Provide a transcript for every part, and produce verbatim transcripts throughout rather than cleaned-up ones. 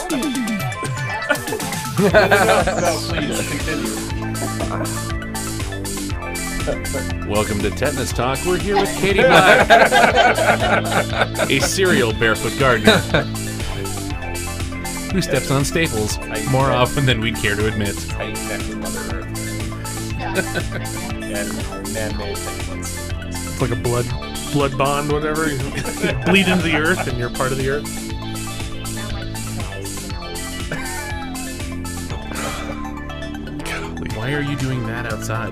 no, please continue. Welcome to Tetanus Talk. We're here with Katie Black, a serial barefoot gardener who steps on staples more often than we'd care to admit. How you connect with Mother Earth. And man-made things. It's like a blood blood bond, whatever. You bleed into the earth and you're part of the earth. Why are you doing that outside?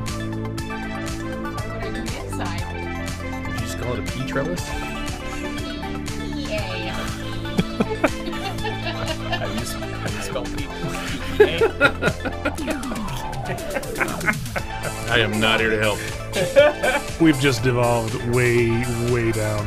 Inside. Did you just call it a pea trellis? Yay. How do you, how do you spell P? I am not here to help. We've just devolved way, way down.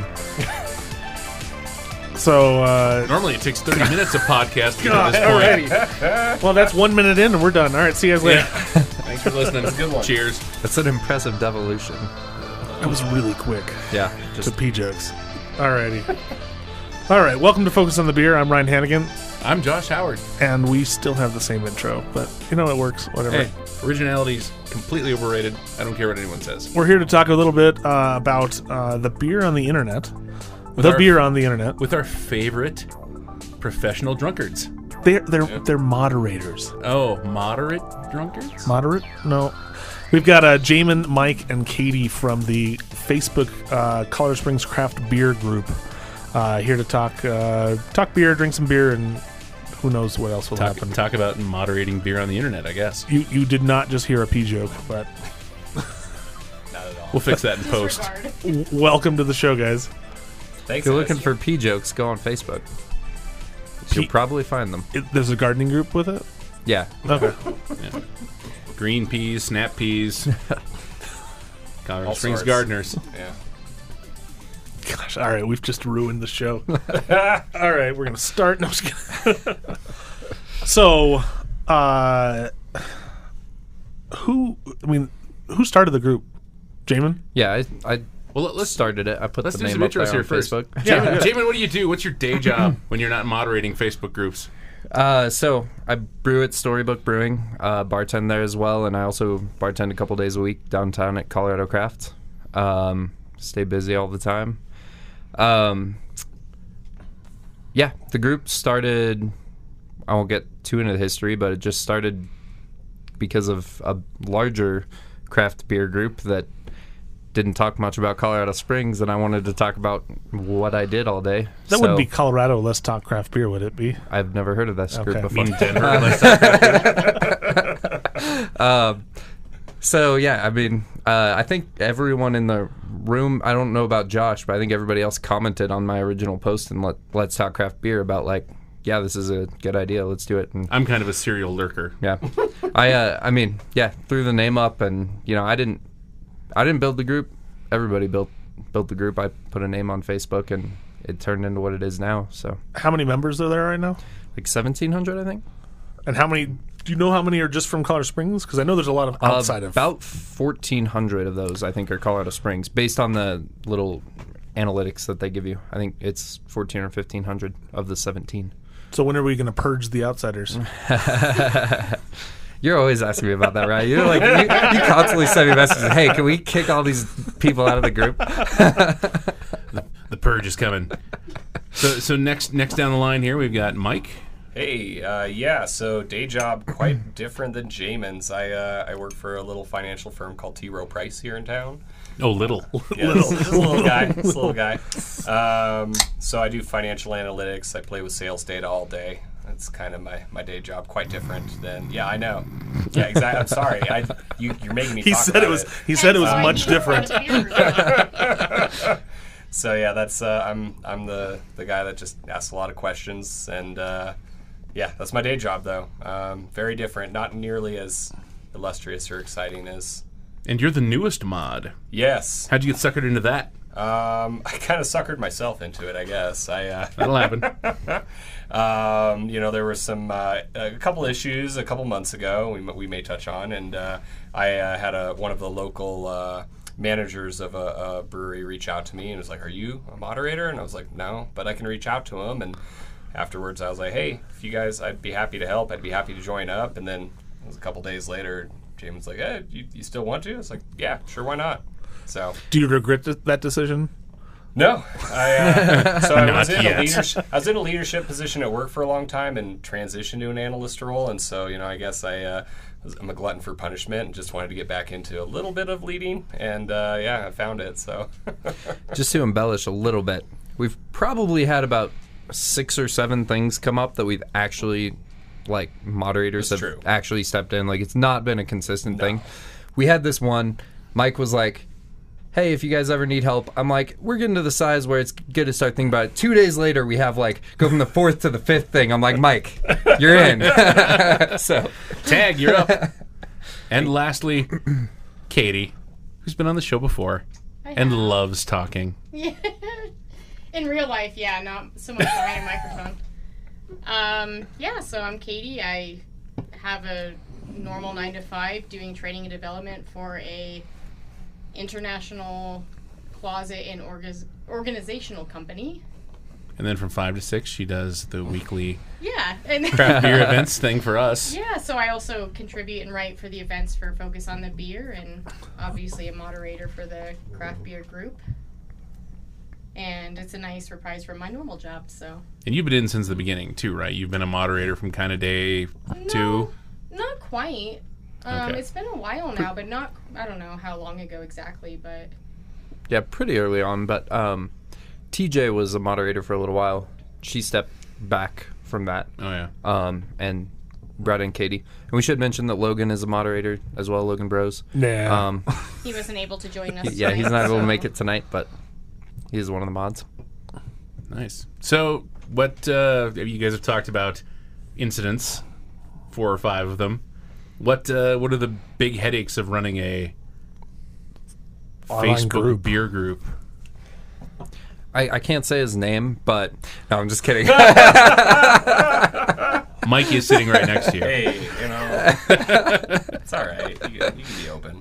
So, uh... Normally it takes thirty minutes of podcast to get God, to this point. already. Well, that's one minute in and we're done. All right, see you guys later. Yeah. Thanks for listening. That's a good one. Cheers. That's an impressive devolution. That was really quick. Yeah, To just pee jokes. Alrighty. All right, welcome to Focus on the Beer. I'm Ryan Hannigan, I'm Josh Howard. and we still have the same intro, but you know it works. Whatever. Hey, originality's completely overrated. I don't care what anyone says. We're here to talk a little bit uh, about uh, the beer on the internet. With the our- beer on the internet. With our favorite professional drunkards. They're they're they're moderators. Oh, moderate drunkards? Moderate? No. We've got uh, Jamin, Mike, and Katie from the Facebook uh, Colorado Springs Craft Beer Group uh, here to talk uh, talk beer, drink some beer, and who knows what else will Talk, happen. talk about moderating beer on the internet, I guess. You you did not just hear a pee joke, but Not at all. We'll fix that in post. Disregard. w- welcome to the show, guys. Thanks, if you're guys. looking for pea jokes, go on Facebook. Pea- You'll probably find them. It, there's a gardening group with it? Yeah. Okay. Green peas, snap peas. Colorado All Springs sorts. gardeners. Yeah. Gosh, all right, we've just ruined the show. All right, we're gonna start. No, I'm just kidding. So, uh, who? I mean, who started the group? Jamin? Yeah, I, I Well, let- let's started it. I put let's the do name some up there intros on here first. Facebook. Jamin, Jamin, what do you do? What's your day job when you're not moderating Facebook groups? Uh, so I brew at Storybook Brewing, uh, bartend there as well, and I also bartend a couple days a week downtown at Colorado Craft. Um, stay busy all the time. Um, yeah, the group started. I won't get too into the history, but it just started because of a larger craft beer group that didn't talk much about Colorado Springs, and I wanted to talk about what I did all day. That So, wouldn't be Colorado. Let's talk craft beer, would it be? I've never heard of this group Okay. before. In Denver. Let's- Um, so yeah, I mean, uh, I think everyone in the room, I don't know about Josh, but I think everybody else commented on my original post and let Let's Talk Craft Beer about like, yeah, this is a good idea. Let's do it. And I'm kind of a serial lurker. yeah, I, uh, I mean, yeah, threw the name up, and you know, I didn't, I didn't build the group. Everybody built built the group. I put a name on Facebook, and it turned into what it is now. So How many members are there right now? like seventeen hundred, I think. And how many? Do you know how many are just from Colorado Springs? Because I know there's a lot of outside uh, of. about fourteen hundred of those, I think, are Colorado Springs, based on the little analytics that they give you. I think it's fourteen or fifteen hundred of the seventeen. So when are we going to purge the outsiders? You're always asking me about that, right? You're like, you, you constantly send me messages. Hey, can we kick all these people out of the group? The purge is coming. So, so next, next down the line here, we've got Mike. Hey, uh, yeah, so day job quite different than Jamin's. I uh, I work for a little financial firm called T. Rowe Price here in town. Oh, little. Yeah, this, this little guy, this little guy. Um, so I do financial analytics. I play with sales data all day. That's kind of my, my day job. Quite different than yeah, I know. Yeah, exactly. I'm sorry. I you you're making me. He talk said about it was. He said it was Sorry. much different. So yeah, that's uh, I'm I'm the the guy that just asks a lot of questions, and uh, yeah, that's my day job though. Um, very different, not nearly as illustrious or exciting as. And you're the newest mod. Yes, How'd you get suckered into that? um, I kind of suckered myself into it, I guess. I. Uh, That'll happen. Um, you know, there were some uh, a couple issues a couple months ago we, m- we may touch on, and uh, I uh, had a one of the local uh, managers of a, a brewery reach out to me and was like, "Are you a moderator?" And I was like, "No, but I can reach out to him." And afterwards, I was like, hey, if you guys, I'd be happy to help. I'd be happy to join up. And then it was a couple days later, Jamin's like, hey, you, you still want to? I was like, yeah, sure, why not? So. Do you regret th- that decision? No, I uh, so I was Not in yet. a leadership. I was in a leadership position at work for a long time and transitioned to an analyst role, and so you know, I guess I uh, was, I'm a glutton for punishment and just wanted to get back into a little bit of leading, and uh, yeah, I found it. So, Just to embellish a little bit, we've probably had about six or seven things come up that we've actually, like, moderators That's have true. actually stepped in. Like, it's not been a consistent No. thing. We had this one. Mike was like, hey, if you guys ever need help, I'm like, we're getting to the size where it's good to start thinking about it. Two days later, we have, like, go from the fourth to the fifth thing. I'm like, Mike, you're in. So, Tag, you're up. And lastly, Katie, who's been on the show before I and have. loves talking. Yeah. In real life, yeah, not so much behind a microphone. Um, yeah, so I'm Katie. I have a normal nine to five doing training and development for a international closet and orga- organizational company. And then from five to six, she does the weekly Yeah, and craft beer events thing for us. yeah, so I also contribute and write for the events for Focus on the Beer, and obviously a moderator for the craft beer group. And it's a nice reprise from my normal job, so. And you've been in since the beginning, too, right? You've been a moderator from kind of day two. No, not quite. Um, Okay. It's been a while now, but not, I don't know how long ago exactly, but yeah, pretty early on. But um, T J was a moderator for a little while. She stepped back from that. Oh, yeah. Um, and Brett and Katie. And we should mention that Logan is a moderator as well, Logan Bros. Nah. Um, he wasn't able to join us. yeah, he's tonight, not able to so- make it tonight, but he's one of the mods. Nice. So, what uh, you guys have talked about incidents, four or five of them. What uh, what are the big headaches of running a Online Facebook group. beer group? I, I can't say his name, but no, I'm just kidding. Mike is sitting right next to you. hey, you know, it's all right. You can, you can be open.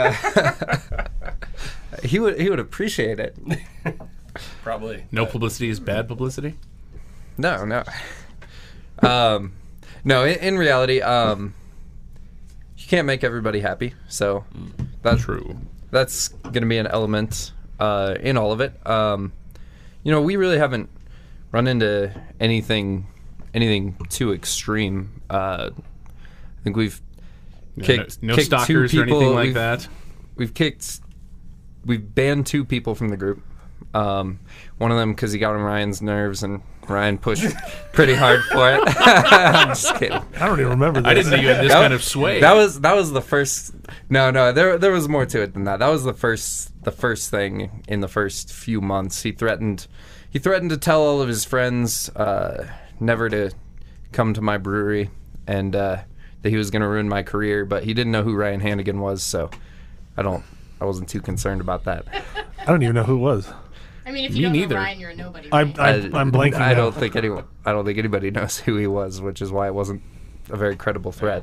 he would he would appreciate it. Probably. No but- publicity is bad publicity? No, no. Um, no, in, in reality, um, you can't make everybody happy. So that's True. That's going to be an element uh, in all of it. Um, you know, we really haven't run into anything anything too extreme. Uh, I think we've No, kicked, no kicked stalkers two or people. anything like we've, that? We've kicked, we've banned two people from the group. Um, one of them because he got on Ryan's nerves, and Ryan pushed pretty hard for it. I'm just kidding. I don't even remember this. I didn't know you had this That kind was- of sway. That was that was the first. No, no, there there was more to it than that. That was the first the first thing in the first few months. He threatened he threatened to tell all of his friends uh, never to come to my brewery, and uh, that he was going to ruin my career. But he didn't know who Ryan Hannigan was, so I don't I wasn't too concerned about that. I don't even know who it was. I mean, if Me you don't neither. know Ryan, you're a nobody. I'm, right? I'm, I'm blanking I now. don't think anyone I don't think anybody knows who he was, which is why it wasn't a very credible threat.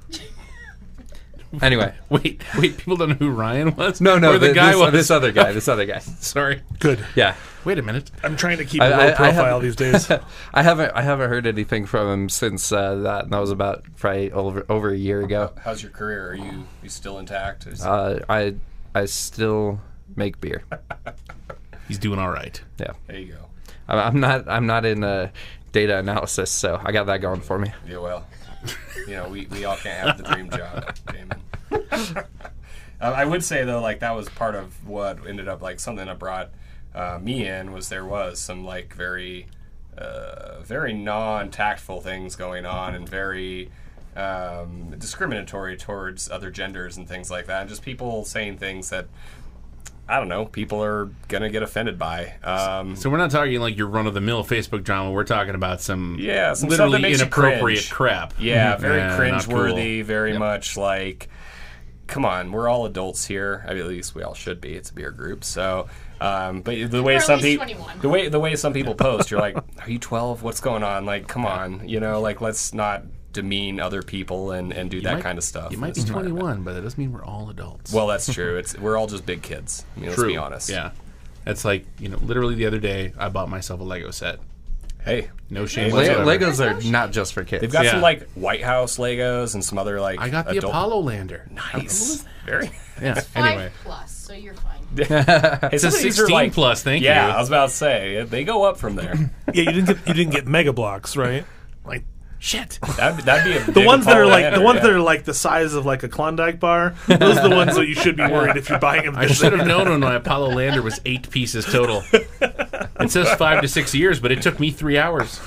Anyway. Wait, wait, people don't know who Ryan was? No, no, Or the thi- guy this, was. this other guy. This other guy. Sorry. Good. Yeah, Wait a minute. I'm trying to keep I- a low I- I profile haven't- these days. I haven't I haven't heard anything from him since uh, that. And that was about probably over over a year ago. How's your career? Are you you still intact? Is- Uh, I I still make beer. He's doing all right. Yeah, there you go. I'm, I'm not I'm not in uh, data analysis, so I got that going for me. Yeah, well, you know, we, we all can't have the dream job, Damon. uh, I would say though, like that was part of what ended up like something that brought uh, me in was there was some like very, uh, very non-tactful things going on and very um, discriminatory towards other genders and things like that, and just people saying things that. I don't know. People are gonna get offended by. Um, So we're not talking like your run-of-the-mill Facebook drama. We're talking about some Yeah, some stuff that literally makes you inappropriate cringe. crap. Yeah, very Yeah, not cringe-worthy, cool. very Yep. much like, come on, we're all adults here. I mean, at least we all should be. It's a beer group, so. Um, but the way Or at some least people, twenty-one. the way the way some people post, you're like, are you twelve? What's going on? Like, come on, you know, like let's not demean other people and, and do that might- kind of stuff. You might be It's not- twenty-one, but that doesn't mean we're all adults. Well, that's true. It's we're all just big kids. I mean, True. let's be honest. Yeah. That's like, you know, literally the other day, I bought myself a Lego set. Hey, No shame Le- whatsoever. Legos are not just for kids. they've got Yeah. some like White House Legos and some other like. I got the adult- Apollo lander. Nice. Very. Yeah. Five Anyway, plus, so you're fine. Hey, it's a some of these are, sixteen like- plus. Thank yeah, you. I was about to say they go up from there. Yeah, you didn't get you didn't get Mega Blocks, right? Like shit. That'd, that'd be a The big ones that are Apollo like lander, the ones yeah. that are like the size of like a Klondike bar. Those are the ones that you should be worried if you're buying them. I should have known when my Apollo lander was eight pieces total. It says five to six years, but it took me three hours.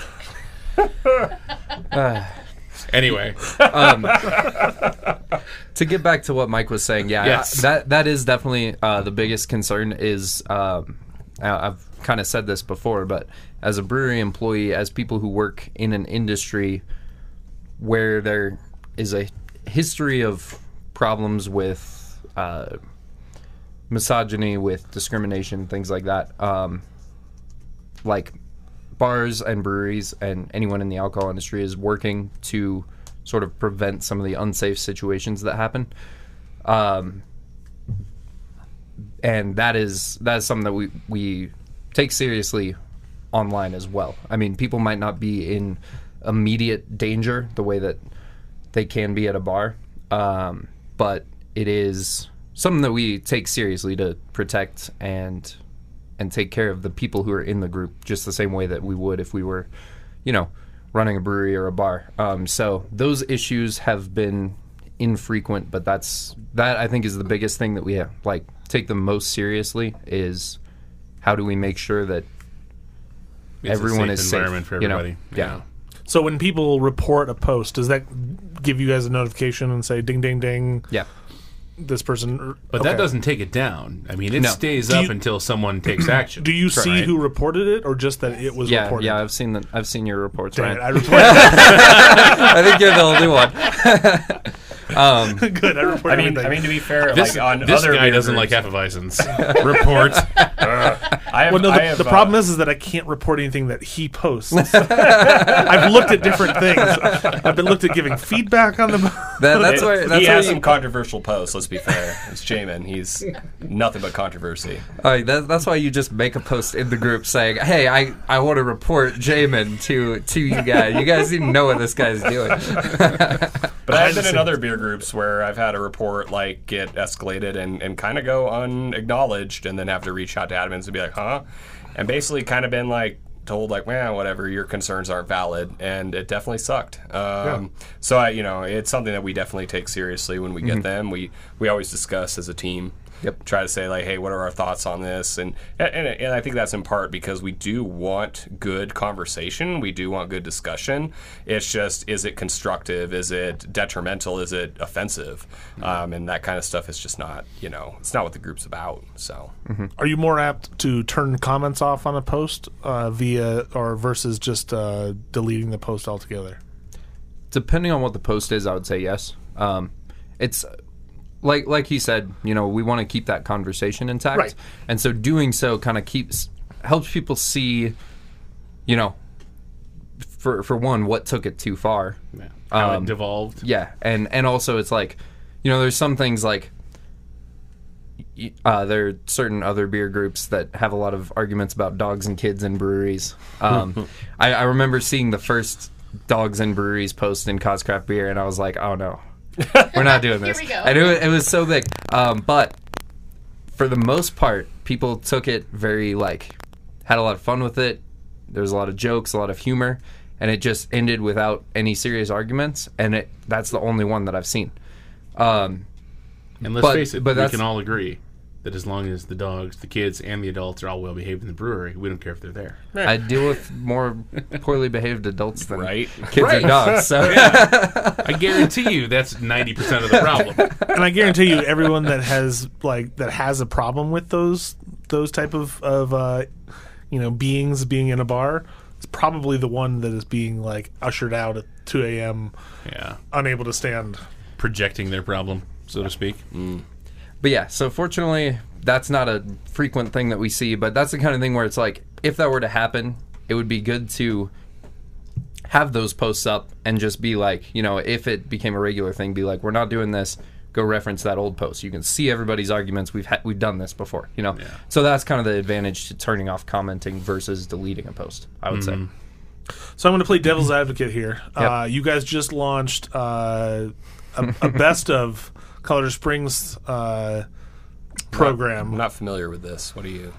Anyway, um, to get back to what Mike was saying, yeah, Yes. that that is definitely uh, the biggest concern. Is um, I- I've kind of said this before, but as a brewery employee, as people who work in an industry where there is a history of problems with uh, misogyny, with discrimination, things like that, um, like bars and breweries and anyone in the alcohol industry is working to sort of prevent some of the unsafe situations that happen. Um, and that is that is something that we, we take seriously online as well. I mean, people might not be in immediate danger the way that they can be at a bar, um, but it is something that we take seriously to protect and and take care of the people who are in the group just the same way that we would if we were, you know, running a brewery or a bar. Um, so those issues have been infrequent, but that's that I think is the biggest thing that we have, like take the most seriously is how do we make sure that it's everyone a safe is safe, environment for you know? everybody. Yeah. So when people report a post, does that give you guys a notification and say ding ding ding? Yeah. This person, But okay. that doesn't take it down. I mean, it No. stays Do up you- until someone takes action. Do you see Right. who reported it, or just that it was Yeah, reported? yeah, I've seen the, I've seen your reports, Dang it, Ryan. I reported. I think you're the only one. um, Good, I reported I mean, everything. I mean to be fair, This, like on this other guy beer doesn't groups- like Hefeweizens. Report. I have, well, no, I the, have, the uh, problem is, is that I can't report anything that he posts. I've looked at different things. I've been looked at giving feedback on them. that, that's it- why. That's he why has you, some controversial posts. Let's be fair. It's Jamin. He's nothing but controversy. all right, that, that's why you just make a post in the group saying, "Hey, I, I want to report Jamin to to you guys. You guys need to know what this guy's doing." But I've been in other beer groups where I've had a report like get escalated and, and kind of go unacknowledged, and then have to reach out to admins and be like, "Huh," and basically kind of been like told like, "Man, whatever, your concerns aren't valid," and it definitely sucked. Um, So I, you know, it's something that we definitely take seriously when we get them. We we always discuss as a team. Yep. Try to say like, hey, what are our thoughts on this? And, and and I think that's in part because we do want good conversation. We do want good discussion. It's just, is it constructive? Is it detrimental? Is it offensive? Um, and that kind of stuff is just not, you know, it's not what the group's about. So Are you more apt to turn comments off on a post uh, via or versus just uh, deleting the post altogether? Depending on what the post is, I would say yes. Um, it's like like he said, you know, we want to keep that conversation intact, Right. and so doing so kind of keeps helps people see, you know, for for one, what took it too far. Yeah. How Um, it devolved. Yeah, and and also it's like, you know, there's some things like. y- Uh, there are certain other beer groups that have a lot of arguments about dogs and kids in breweries. Um, I, I remember seeing the first dogs and breweries post in Cos Craft Beer, and I was like, "Oh no, we're not doing this." Here we go. I knew it, it was so big, um, but for the most part, people took it very like had a lot of fun with it. There was a lot of jokes, a lot of humor, and it just ended without any serious arguments. And it that's the only one that I've seen. Um, And let's But- face it, but we that's- can all agree that as long as the dogs, the kids, and the adults are all well behaved in the brewery, we don't care if they're there. I deal with more poorly behaved adults than right. kids Right. and dogs. So I guarantee you that's ninety percent of the problem. And I guarantee you, everyone that has like that has a problem with those those type of of uh, you know beings being in a bar, is probably the one that is being like ushered out at two a.m. Yeah. unable to stand. Projecting their problem, so to speak. But yeah, so fortunately, that's not a frequent thing that we see, but that's the kind of thing where it's like, if that were to happen, it would be good to have those posts up and just be like, you know, if it became a regular thing, be like, we're not doing this, go reference that old post. You can see everybody's arguments. We've ha- we've done this before, you know? Yeah. So that's kind of the advantage to turning off commenting versus deleting a post, I would say. So I'm going to play devil's advocate here. Yep. Uh, you guys just launched uh, a, a best of Colorado Springs uh, program I'm not familiar with this. What do you?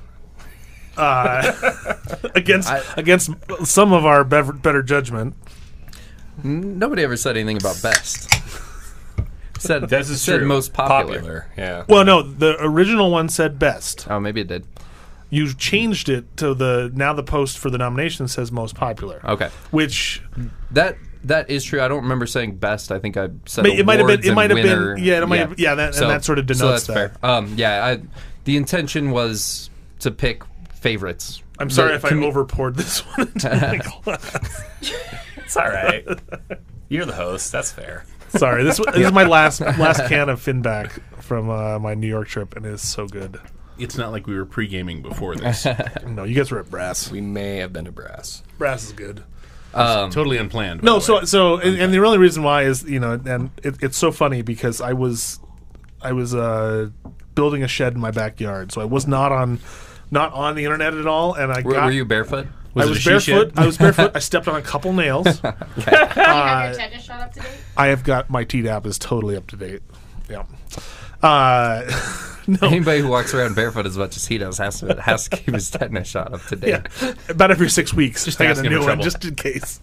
uh, against I- against some of our bev- better judgment. N- Nobody ever said anything about best. Said This is said true. most popular. Yeah. Well, no, the original one said best. Oh, maybe it did. You changed it to the now the post for the nomination says most popular, Okay, which that that is true. I don't remember saying best. I think I said it might have been awards it and might have winner. been yeah it might have, yeah that, So- and that sort of so denotes that's that. fair. Um, yeah, I, the intention was to pick favorites. I'm sorry The if I commu- over poured this one into my glass. It's all right. You're the host. That's fair. Sorry, this, this is my last last can of Finback from uh, my New York trip, and it is so good. It's not like we were pre-gaming before this. No, you guys were at Brass. We may have been to Brass. Brass is good. Um, Totally unplanned. by No, the so way. so and, and the only reason why is you know, and it, it's so funny because I was I was uh, building a shed in my backyard, so I was not on not on the internet at all, and I were, got were you barefoot? Was I it was a she barefoot. shed? I was barefoot. I stepped on a couple nails. Do you have your tetanus shot up to date? I have got my T D A P is totally up to date. Yeah. Uh, no. Anybody who walks around barefoot as much as he does has to has to keep his tetanus shot up to date. Yeah, about every six weeks. Just I got a asking new for one trouble. just in case.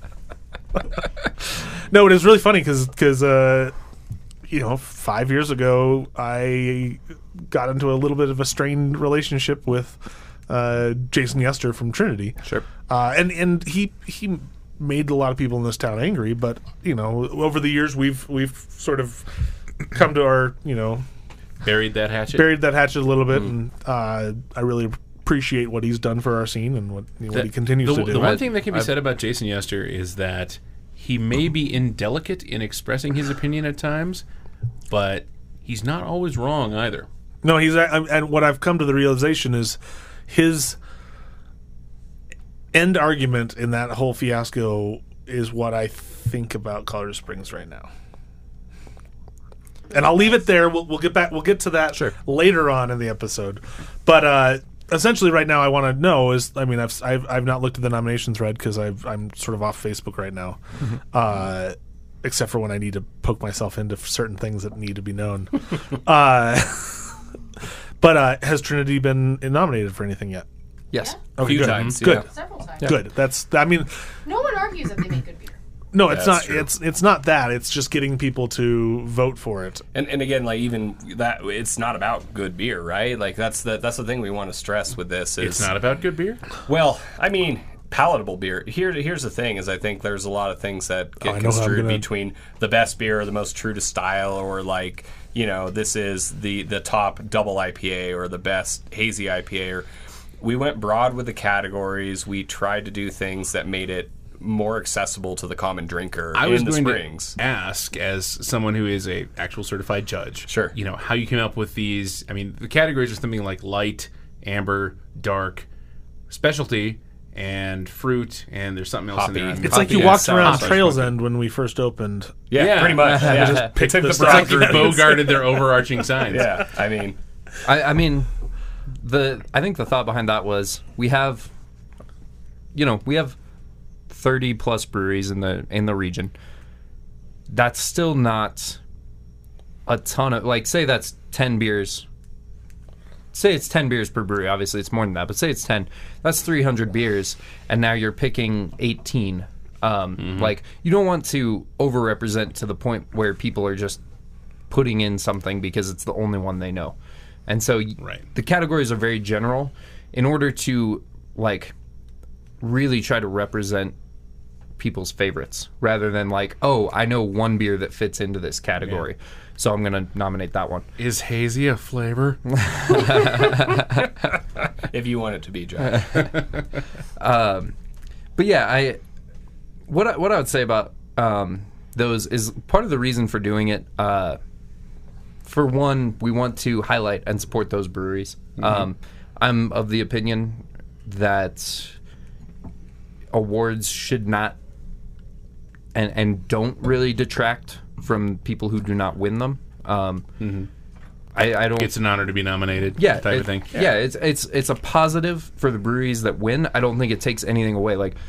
No, it is really funny because uh, you know five years ago I got into a little bit of a strained relationship with uh, Jason Yester from Trinity. Sure. Uh, and and he he made a lot of people in this town angry, but you know over the years we've we've sort of come to our you know buried that hatchet. buried that hatchet a little bit, and uh, I really appreciate what he's done for our scene and what, you know, what The- he continues the, to do. the one I- thing that can be I've- said about Jason Yester is that he may be indelicate in expressing his opinion at times, but he's not always wrong either. No, he's I, and what I've come to the realization is his end argument in that whole fiasco is what I think about Colorado Springs right now. And I'll leave it there. We'll, we'll get back. We'll get to that Sure. later on in the episode. But uh, essentially, right now, I want to know is I mean, I've I've, I've not looked at the nomination thread because I'm sort of off Facebook right now, uh, except for when I need to poke myself into certain things that need to be known. uh, but uh, has Trinity been nominated for anything yet? Yes. A few good. times. Good. Yeah. Several times. Good. That's. I mean, No one argues that they make good beer. no, it's That's not. true. It's it's not that. It's just getting people to vote for it. And and again, like even that, it's not about good beer, right? Like that's the that's the thing we want to stress with this. Is It's not about good beer. well, I mean, palatable beer. Here, here's the thing: is I think there's a lot of things that Oh, get I know how I'm construed gonna- between the best beer or the most true to style, or like you know, this is the the top double I P A or the best hazy I P A. Or we went broad with the categories. We tried to do things that made it more accessible to the common drinker I in was the going Springs. to ask, as someone who is a actual certified judge, Sure. you know, how you came up with these. I mean, the categories are something like light, amber, dark, specialty, and fruit, and there's something else in there. Hoppy. It's like you Yeah, walked sour around spice Trails monkey. End when we first opened. Yeah, Yeah. pretty much. Yeah. just They picked took the the stuff broad you They had. bogarted their overarching signs. Yeah, I mean, I, I mean, the I think the thought behind that was we have, you know, we have thirty plus breweries in the in the region. That's still not a ton of like say that's ten beers. Say it's ten beers per brewery. Obviously, it's more than that, but say it's ten. That's three hundred beers, and now you're picking eighteen. Um, Like you don't want to overrepresent to the point where people are just putting in something because it's the only one they know. And so y- Right. the categories are very general in order to like really try to represent people's favorites rather than like, oh, I know one beer that fits into this category. So I'm going to nominate that one. Is hazy a flavor? if you want it to be, John. But yeah, I what I, what I would say about um, those is part of the reason for doing it. Uh, for one, we want to highlight and support those breweries. Um, I'm of the opinion that awards should not and and don't really detract from people who do not win them. Um, I, I don't. It's an honor to be nominated. yeah, type it- of thing. Yeah. it's it's it's a positive for the breweries that win. I don't think it takes anything away. Like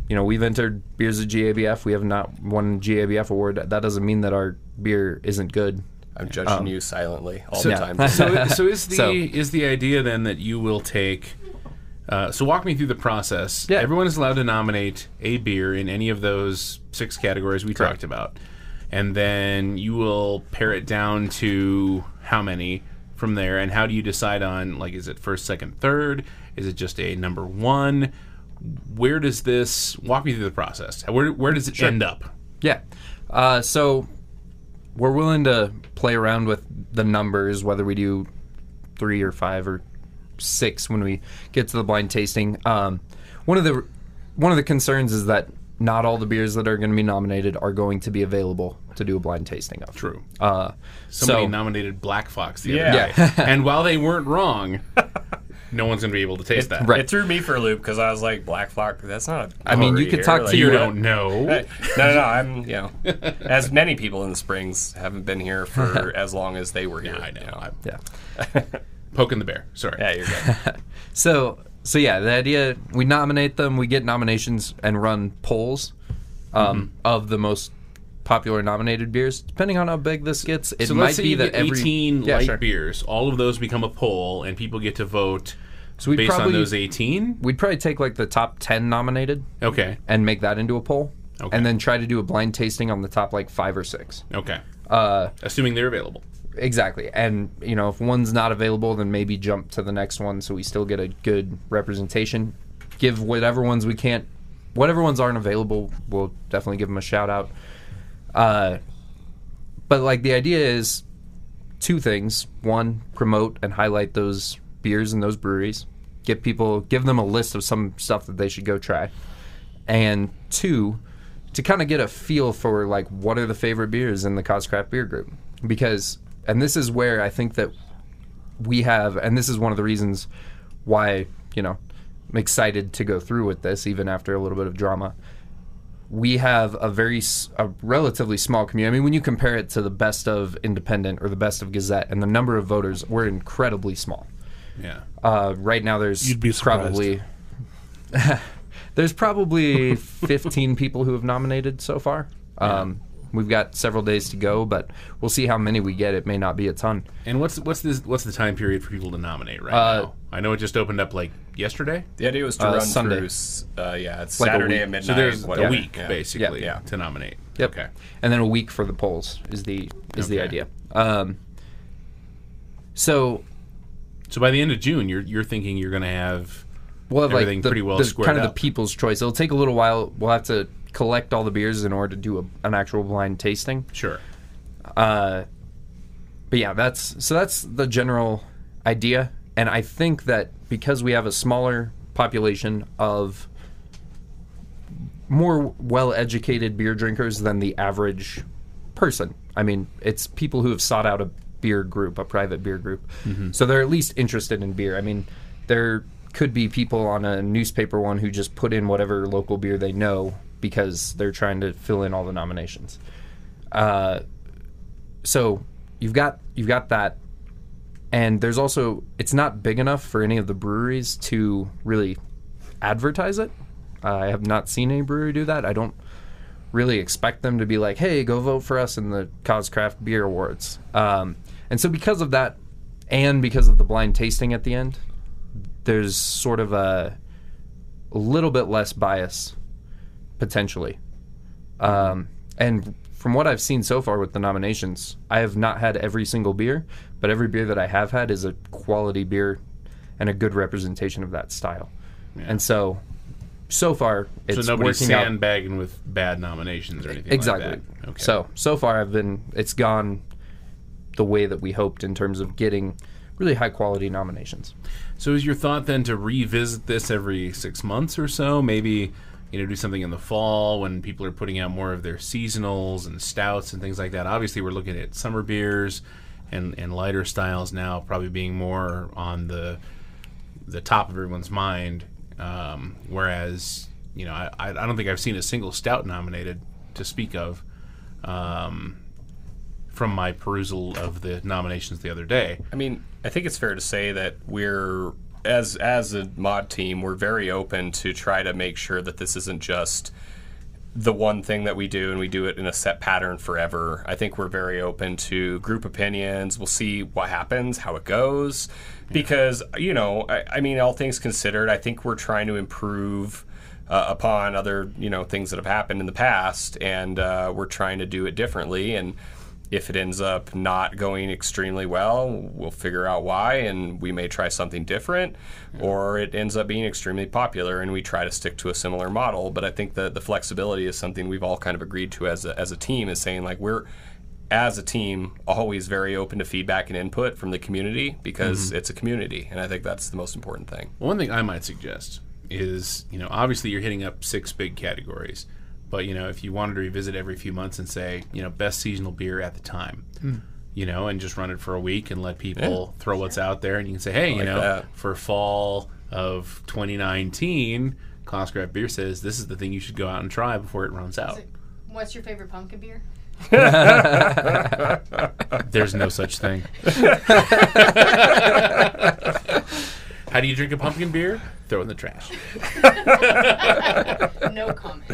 you know, we've entered beers at G A B F. We have not won G A B F award. That doesn't mean that our beer isn't good. I'm judging Um, you silently all So, the time. so, so is the So- is the idea then that you will take? Uh, so walk me through the process. Yeah. Everyone is allowed to nominate a beer in any of those six categories we Correct. talked about, and then you will pare it down to how many from there. And how do you decide on, like, is it first, second, third? Is it just a number one? Where does this walk me through the process? Where where does it end up? Yeah. Uh, so we're willing to play around with the numbers, whether we do three or five or six when we get to the blind tasting. Um, one of the one of the concerns is that not all the beers that are going to be nominated are going to be available to do a blind tasting of. True. Uh, Somebody so nominated Black Fox the Yeah. other day, Yeah. and while they weren't wrong, no one's going to be able to taste that. Right. It threw me for a loop because I was like, Black Fox, that's not a I mean, you brewery could here. talk to Like, You your- don't know. Hey, no, no, no. I'm, you know, as many people in the Springs haven't been here for as long as they were here. I know. you I'm yeah. poking the bear. Sorry. Yeah, you're good. So so yeah, the idea, we nominate them, we get nominations and run polls um, Mm-hmm. of the most popular nominated beers. Depending on how big this gets, it So might let's say be you that get every eighteen yeah, light sure. beers. All of those become a poll, and people get to vote So we'd based on probably those eighteen. we'd probably take like the top ten nominated Okay. and make that into a poll, Okay. and then try to do a blind tasting on the top like five or six. Okay. Uh, Assuming they're available. exactly, and you know if one's not available, then maybe jump to the next one so we still get a good representation. Give whatever ones we can't, whatever ones aren't available, we'll definitely give them a shout out. Uh, but like the idea is two things: one, promote and highlight those beers and those breweries, get people, give them a list of some stuff that they should go try, and two, to kind of get a feel for like what are the favorite beers in the Cause Craft Beer Group, because and this is where I think that we have, and this is one of the reasons why you know I'm excited to go through with this even after a little bit of drama. We have a very s- a relatively small community. I mean, when you compare it to the best of Independent or the best of Gazette and the number of voters, we're incredibly small. Yeah. Uh, right now, there's You'd be surprised. probably there's probably fifteen people who have nominated so far. Um, We've got several days to go, but we'll see how many we get. It may not be a ton. And what's what's this what's the time period for people to nominate right Uh, now? I know it just opened up like yesterday. The idea was to Uh, run Sunday. through, s- uh, yeah, it's Like a Saturday week. at midnight. So there's whatever. a week Yeah. basically Yeah. to nominate. Yep. Okay. And then a week for the polls is the is the Okay. idea. Um, so So by the end of June, you're you're thinking you're going to have we'll have like everything the, pretty well the squared kind of up. the people's choice. It'll take a little while. We'll have to collect all the beers in order to do a, an actual blind tasting. Sure. Uh, but yeah, that's so that's the general idea, and I think that because we have a smaller population of more well-educated beer drinkers than the average person. I mean, it's people who have sought out a beer group, a private beer group, so they're at least interested in beer. I mean, there could be people on a newspaper one who just put in whatever local beer they know because they're trying to fill in all the nominations. Uh, so you've got you've got that, and there's also it's not big enough for any of the breweries to really advertise it. Uh, I have not seen any brewery do that. I don't really expect them to be like, "Hey, go vote for us in the Cause Craft Beer Awards." Um, and so because of that, and because of the blind tasting at the end, there's sort of a, a little bit less bias potentially. Um, and from what I've seen so far with the nominations, I have not had every single beer, but every beer that I have had is a quality beer and a good representation of that style. Yeah. And so, so far, it's So nobody's working out sandbagging with bad nominations or anything exactly. like that. Okay. So so far, I've been it's gone the way that we hoped in terms of getting really high quality nominations. So is your thought then to revisit this every six months or so? Maybe, you know, do something in the fall when people are putting out more of their seasonals and stouts and things like that. Obviously, we're looking at summer beers and, and lighter styles now, probably being more on the the top of everyone's mind. Um, whereas, you know, I, I don't think I've seen a single stout nominated to speak of um, from my perusal of the nominations the other day. I mean, I think it's fair to say that we're as as a mod team, we're very open to try to make sure that this isn't just the one thing that we do and we do it in a set pattern forever. I think we're very open to group opinions. We'll see what happens, how it goes, because, you know, I, I mean, all things considered, I think we're trying to improve uh, upon other, you know, things that have happened in the past, and uh, we're trying to do it differently. And if it ends up not going extremely well, we'll figure out why, and we may try something different, yeah. or it ends up being extremely popular, and we try to stick to a similar model. But I think that the flexibility is something we've all kind of agreed to as a, as a team, is saying, like, we're, as a team, always very open to feedback and input from the community, because mm-hmm. it's a community, and I think that's the most important thing. One thing I might suggest is, you know, obviously you're hitting up six big categories. But, you know, if you wanted to revisit every few months and say, you know, best seasonal beer at the time, mm. you know, and just run it for a week and let people yeah. throw what's out there. And you can say, hey, I like you know, that. for fall of twenty nineteen, Klaus Craft Beer says this is the thing you should go out and try before it runs out. It, what's your favorite pumpkin beer? There's no such thing. How do you drink a pumpkin beer? Throw it in the trash. No comment.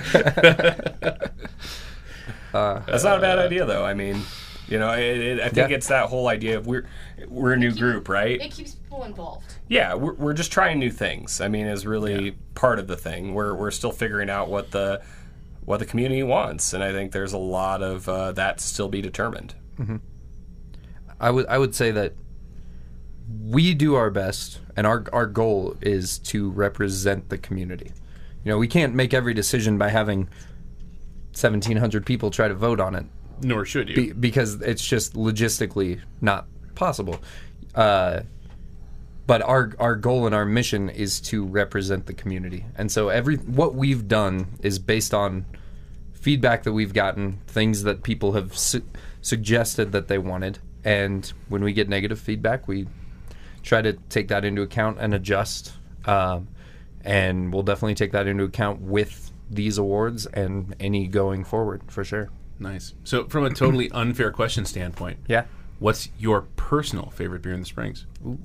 Uh, That's not a bad idea, though. I mean, you know, it, it, I think yeah. it's that whole idea of we're we're a new keeps, group, right? It keeps people involved. Yeah, we're we're just trying new things. I mean, is really yeah. part of the thing. We're we're still figuring out what the what the community wants, and I think there's a lot of uh, that still be determined. Mm-hmm. I would I would say that we do our best, and our our goal is to represent the community. You know, we can't make every decision by having seventeen hundred people try to vote on it. Nor should you. Be, because it's just logistically not possible. Uh, but our our goal and our mission is to represent the community. And so every what we've done is based on feedback that we've gotten, things that people have su- suggested that they wanted. And when we get negative feedback, we try to take that into account and adjust, um, and we'll definitely take that into account with these awards and any going forward, for sure. Nice. So from a totally unfair question standpoint, yeah, what's your personal favorite beer in the Springs? Ooh.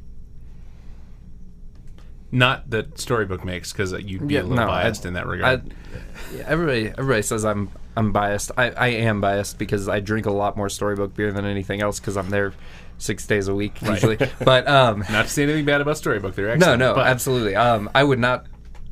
Not that Storybook makes, because you'd be yeah, a little no, biased I, in that regard. I, yeah, everybody, everybody says I'm I'm biased. I, I am biased because I drink a lot more Storybook beer than anything else because I'm there six days a week usually. Right. But um, not to say anything bad about Storybook, they're excellent. No, no, but. absolutely. Um, I would not.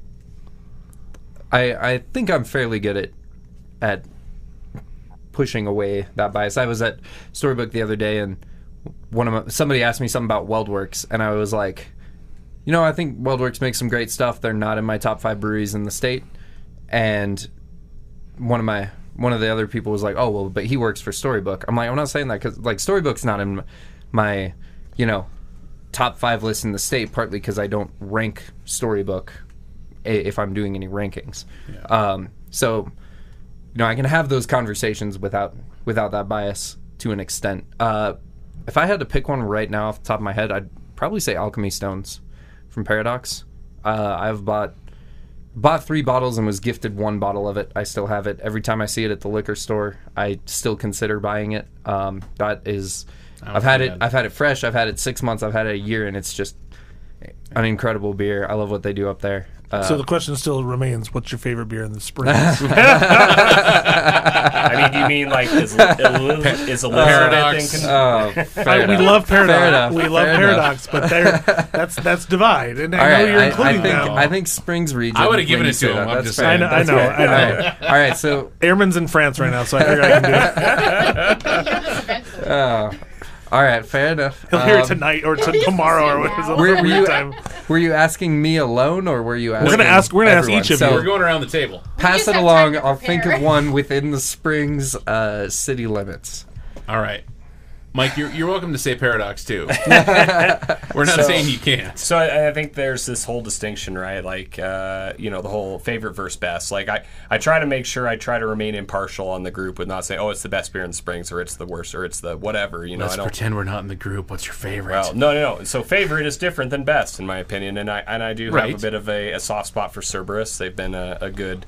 I I think I'm fairly good at at pushing away that bias. I was at Storybook the other day, and one of my, somebody asked me something about WeldWorks, and I was like, you know, I think WeldWorks makes some great stuff. They're not in my top five breweries in the state. And one of my one of the other people was like, oh, well, but he works for Storybook. I'm like, I'm not saying that because, like, Storybook's not in my, you know, top five list in the state, partly because I don't rank Storybook if I'm doing any rankings. Yeah. Um, so, you know, I can have those conversations without without that bias to an extent. Uh, if I had to pick one right now off the top of my head, I'd probably say Alchemy Stones from Paradox. Uh, I've bought bought three bottles and was gifted one bottle of it. I still have it. Every time I see it at the liquor store, I still consider buying it. Um, that is, I've had it. I've had it fresh. I've had it six months. I've had it a year, and it's just an incredible beer. I love what they do up there. Uh, so the question still remains: what's your favorite beer in the Springs? I mean, do you mean like is, is a lizard? I think. Oh, I, we love Paradox. We love fair Paradox, but that's that's Divide, and I all know right, you're I, including I think, them. I think Springs region. I would have given when it you to say him. that, I'm that's just fair. I know. I know. Fair. I know. All right. All right. So Airman's in France right now, so I figure I can do it. Oh. All right, fair enough. He'll hear um, it tonight or t- tomorrow or whatever. Were, were, you, time. were you asking me alone, or were you asking? We're gonna ask. We're gonna everyone? ask each of so you. We're going around the table. Pass just it have along. time to I'll think prepare. of one within the Springs uh, city limits. All right. Mike, you're, you're welcome to say Paradox, too. We're not So- saying you can't. So I, I think there's this whole distinction, right? Like, uh, you know, the whole favorite versus best. Like, I, I try to make sure I try to remain impartial on the group with not saying, oh, it's the best beer in the Springs, or it's the worst, or it's the whatever. You know, Let's I don't. pretend we're not in the group. What's your favorite? Well, no, no, no. So favorite is different than best, in my opinion, and I and I do Right. have a bit of a, a soft spot for Cerberus. They've been a, a good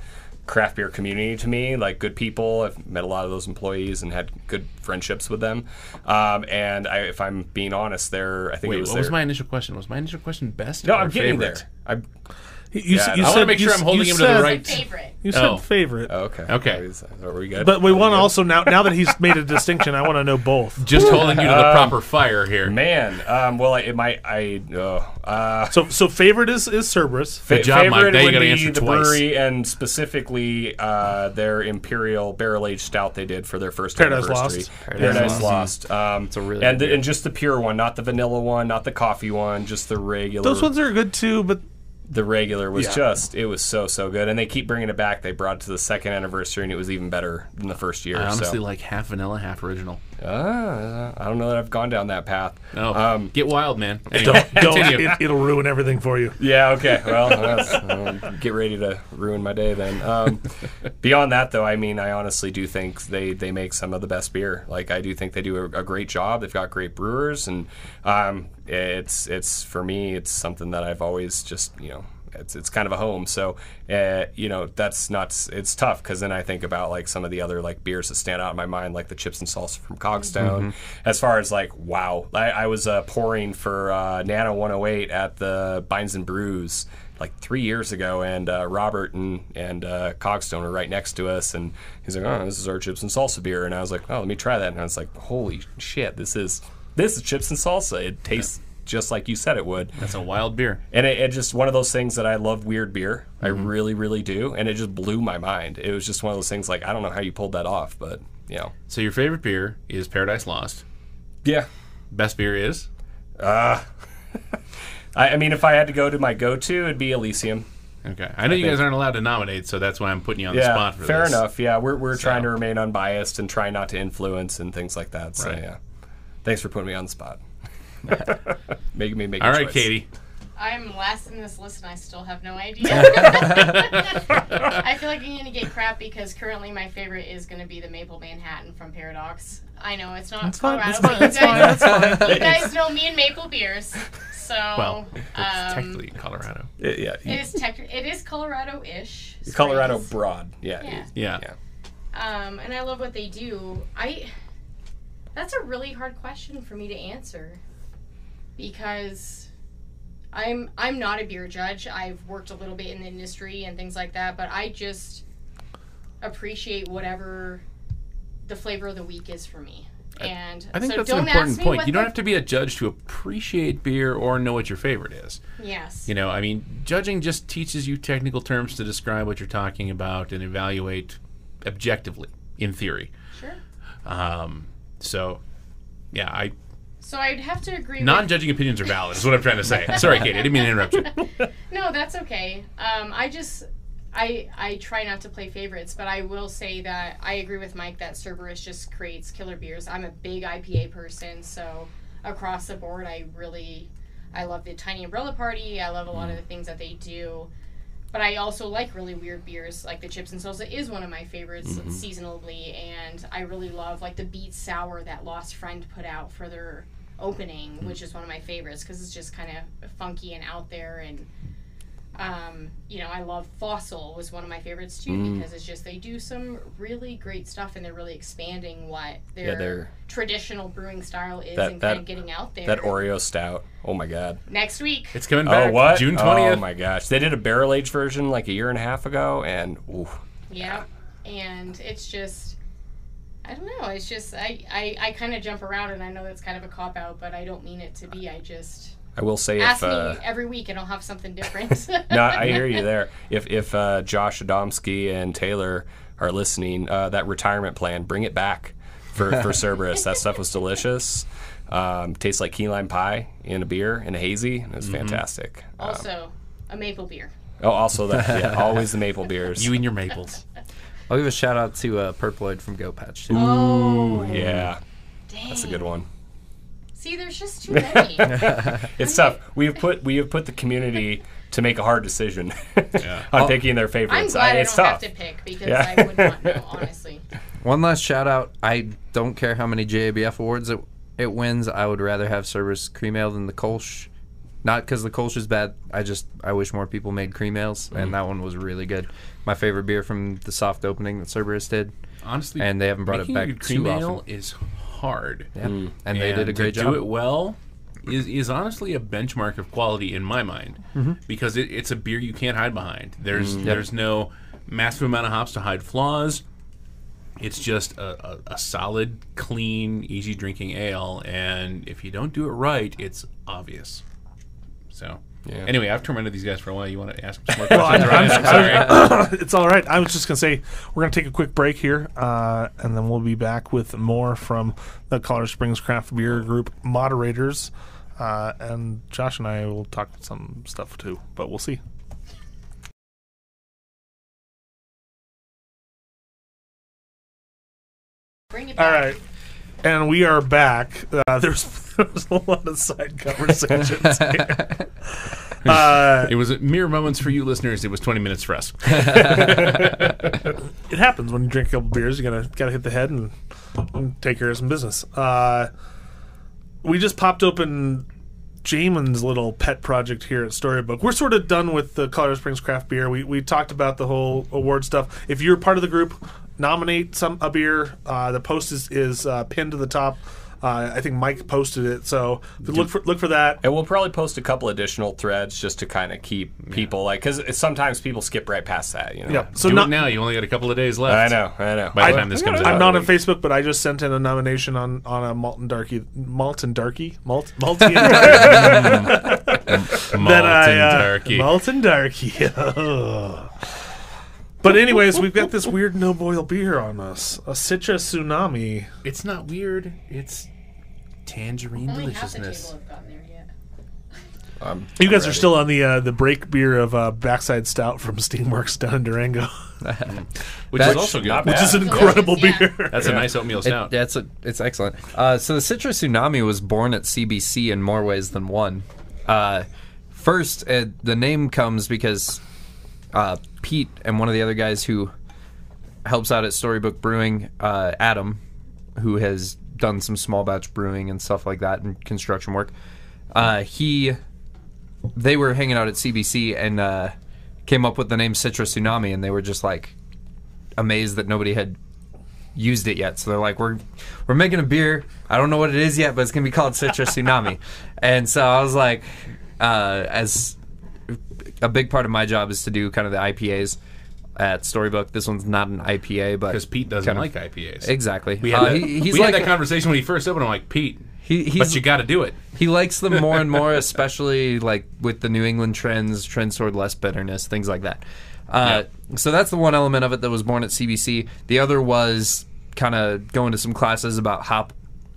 craft beer community to me, like good people. I've met a lot of those employees and had good friendships with them. Um, and I, if I'm being honest, they're I think Wait, it was what their, was my initial question? Was my initial question best? no, or I'm getting favorite? there. I'm, You, Yeah, s- I you wanna said, make you sure s- I'm holding you him to the said- right- Favorite. You said Oh. favorite. oh, okay. Okay. Is- Are we good? But we Are want to good? also now now that he's made a distinction, I want to know both. Just holding you to the Um, proper fire here. Man, um, well, I, it might. I uh, uh, So so favorite is is Cerberus. fa- Good job, Mike. favorite Now you would gotta be answer the twice. brewery, and specifically uh, their Imperial Barrel Aged Stout they did for their first Paradise anniversary. Lost. Paradise, Paradise Lost. Um, It's a really and good the, and just the pure one, not the vanilla one, not the coffee one, just the regular. Those ones are good too, but The regular was Yeah. just it was so so good, and they keep bringing it back. They brought it to the second anniversary, and it was even better than the first year. I honestly so. like half vanilla, half original. Uh, I don't know that I've gone down that path. No, Um, get wild, man. Anyway, don't, don't continue. it, it'll ruin everything for you. Yeah, okay. Well, that's, uh, get ready to ruin my day then. Um, beyond that, though, I mean, I honestly do think they, they make some of the best beer. Like, I do think they do a, a great job. They've got great brewers, and um, it's, it's for me, it's something that I've always just, you know, it's it's kind of a home. So, uh, you know, that's not, it's tough because then I think about like some of the other like beers that stand out in my mind, like the Chips and Salsa from Cogstone. As far as like, wow, I, I was uh, pouring for uh, Nano one oh eight at the Bines and Brews like three years ago, and uh, Robert and and uh, Cogstone are right next to us, and he's like, "Oh, this is our Chips and Salsa beer," and I was like, "Oh, let me try that," and I was like, "Holy shit, this is this is Chips and Salsa. It tastes just like you said it would." That's a wild beer. And it, it just one of those things that I love weird beer. I really, really do, and it just blew my mind. It was just one of those things like I don't know how you pulled that off, but you know, So your favorite beer is Paradise Lost. yeah. Best beer is? Uh, I, I mean, if I had to go to my go-to, it'd be Elysium. Okay. I know you think- guys aren't allowed to nominate, so that's why I'm putting you on the Yeah, spot for fair this. enough. Yeah, we're we're trying to So- remain unbiased and try not to influence and things like that. So Right. yeah, thanks for putting me on the spot. Making me make. a All right, choice. Katie. I'm last in this list and I still have no idea. I feel like I'm going to get crap because currently my favorite is going to be the Maple Manhattan from Paradox. I know it's not That's fine. Colorado, That's fine. but you That's guys, fine. That's fine. you guys know me and maple beers. So, Well, it's um, technically Colorado. It- yeah, it is tech- it is Colorado-ish. Colorado strains. broad. Yeah. Yeah. it- Yeah. yeah. Um, and I love what they do. I that's a really hard question for me to answer because I'm I'm not a beer judge. I've worked a little bit in the industry and things like that, but I just appreciate whatever the flavor of the week is for me. And I think so that's don't an important ask me point. what You don't the- have to be a judge to appreciate beer or know what your favorite is. Yes. You know, I mean, judging just teaches you technical terms to describe what you're talking about and evaluate objectively, in theory. Sure. Um, so, yeah, I So I'd have to agree with non-judging opinions are valid. Is what I'm trying to say. Sorry, Katie, I didn't mean to interrupt you. No, that's okay. Um, I just, I I try not to play favorites, but I will say that I agree with Mike that Cerberus just creates killer beers. I'm a big I P A person, so across the board, I really, I love the Tiny Umbrella Party. I love a lot of the things that they do. But I also like really weird beers, like the Chips and Salsa is one of my favorites Mm-hmm. seasonally, and I really love like the Beet Sour that Lost Friend put out for their opening, Mm-hmm. which is one of my favorites because it's just kind of funky and out there. And um, you know, I love Fossil was one of my favorites too Mm. because it's just they do some really great stuff and they're really expanding what their they're- traditional brewing style is That- and that- kind of getting out there. That Oreo stout. Oh my god. Next week. It's coming back. Oh what? June twentieth. Oh my gosh. They did a barrel aged version like a year and a half ago, and ooh. Yeah, and it's just, I don't know. It's just I I, I kind of jump around, and I know that's kind of a cop out, but I don't mean it to be. I just I will say ask if uh, me every week, and I'll have something different. no, I hear you there. If if uh, Josh Adamski and Taylor are listening, uh, that retirement plan, bring it back for for Cerberus. That stuff was delicious. Um, tastes like key lime pie in a beer in a hazy. It was fantastic. Um, Also, a maple beer. oh, also that yeah, always the maple beers. You and your maples. I'll give a shout out to uh, Purploid from Go Patch too. Oh, yeah, dang. that's a good one. See, there's just too many. It's tough. We have put we have put the community to make a hard decision on picking their I'm favorites. glad I, it's don't tough. have to pick because Yeah. I would not know, honestly. One last shout out. I don't care how many J A B F awards it, it wins. I would rather have Cerberus Cream Ale than the Kolsch. Not because the Kolsch is bad. I just I wish more people made cream ales, Mm-hmm. and that one was really good. My favorite beer from the soft opening that Cerberus did. Honestly, And they haven't brought it making back a good cream too ale often. is hard. Yeah. And they did a great to job. do it well is is honestly a benchmark of quality in my mind, because it, it's a beer you can't hide behind. There's there's no massive amount of hops to hide flaws. It's just a, a, a solid, clean, easy drinking ale, and if you don't do it right, it's obvious. So, Yeah. anyway, I've tormented these guys for a while. You want to ask some more Well, questions? I'm- Ryan? I'm- I'm sorry. It's all right. I was just gonna say we're gonna take a quick break here, uh, and then we'll be back with more from the Colorado Springs Craft Beer Group moderators, uh, and Josh and I will talk some stuff too. But we'll see. Bring it All back. right, and we are back. Uh, there's there's a lot of side conversations here. Uh, It was mere moments for you listeners. It was twenty minutes for us. it happens when you drink a couple beers. You gotta gotta hit the head and, and take care of some business. Uh, we just popped open Jamin's little pet project here at Storybook. We're sort of done with the Colorado Springs Craft Beer. We we talked about the whole award stuff. If you're part of the group, nominate some a beer. Uh, the post is is uh, pinned to the top. Uh, I think Mike posted it, so look for look for that. And we'll probably post a couple additional threads just to kind of keep people like, because sometimes people skip right past that. You know. Yeah. So Do not it now. You only got a couple of days left. I know. I know. By the I- time this comes out. I'm not on Facebook, but I just sent in a nomination on, on a Malton Darky, Malton Darky, Malt, Malty and Darky. Malton That I, uh, Darky. Malton Darky. But anyways, we've got this weird no boil beer on us, a Citra Tsunami. It's not weird. It's tangerine Only half the deliciousness. table have gotten there yet. Um, You guys I'm are ready. still on the uh, the break beer of uh, Backside Stout from Steamworks down in Durango, Which That's is also good. not which bad. is an incredible Yeah. beer. That's a nice oatmeal It, stout. that's a, it's excellent. Uh, so the Citra Tsunami was born at C B C in more ways than one. Uh, first, uh, the name comes because uh, Pete and one of the other guys who helps out at Storybook Brewing, uh, Adam, who has done some small batch brewing and stuff like that and construction work. Uh, he, they were hanging out at C B C and uh, came up with the name Citra Tsunami, and they were just like amazed that nobody had used it yet. So they're like, we're we're making a beer. I don't know what it is yet, but it's gonna be called Citra Tsunami. And so I was like, uh, as a big part of my job is to do kind of the I P As at Storybook. This one's not an I P A, but Because Pete doesn't kind of- like I P As. exactly. We had, Uh, that, he, he's we like had that conversation when he first opened. I'm like, Pete, he, he's, but you got to do it. he likes them more and more, especially like with the New England trends, trends toward less bitterness, things like that. Uh, So that's the one element of it that was born at C B C. The other was kind of going to some classes about hop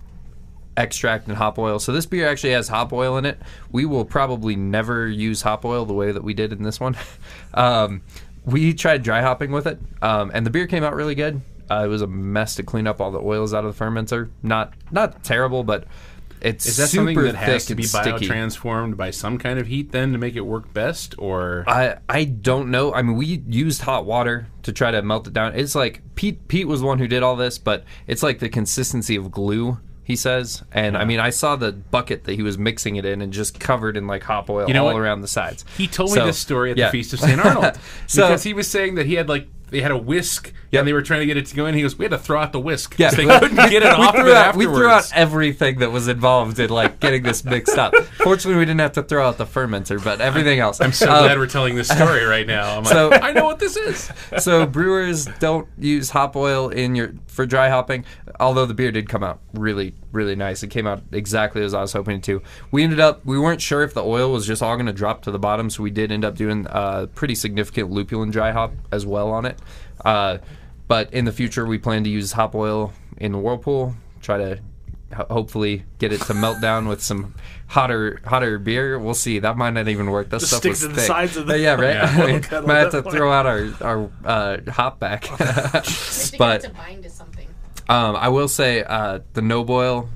extract and hop oil. So this beer actually has hop oil in it. We will probably never use hop oil the way that we did in this one. um, we tried dry hopping with it, um, and the beer came out really good. Uh, it was a mess to clean up all the oils out of the fermenter. Not not terrible, but it's Is that super something that has thick to be and sticky. biotransformed by some kind of heat then to make it work best? Or I I don't know. I mean, we used hot water to try to melt it down. It's like Pete Pete was the one who did all this, but it's like the consistency of glue, he says. And I mean, I saw the bucket that he was mixing it in and just covered in like hop oil You know all what? around the sides. he told So, me this story at yeah. the Feast of Saint Arnold. So- because he was saying that he had like they had a whisk Yep. and they were trying to get it to go in. He goes, we had to throw out the whisk. Yeah. 'cause they couldn't get it we off of threw it out, we afterwards. threw out everything that was involved in like getting this mixed up. Fortunately, we didn't have to throw out the fermenter, but everything else. I'm so Um, glad we're telling this story right now. I'm like, so- I know what this is. So brewers don't use hop oil in your for dry hopping. Although the beer did come out really, really nice. It came out exactly as I was hoping it to. We ended up we weren't sure if the oil was just all going to drop to the bottom, so we did end up doing a pretty significant lupulin dry hop as well on it. Uh, but in the future, we plan to use hop oil in the whirlpool. Try to ho- hopefully get it to melt down with some hotter hotter beer. We'll see. That might not even work. That Just stuff stick was to the thick. sides of the- Uh, yeah, right. Yeah. I mean, Kettle might have at to that point. throw out our our uh, hop back. They have to get but it to bind to something. um, I will say uh, the no boil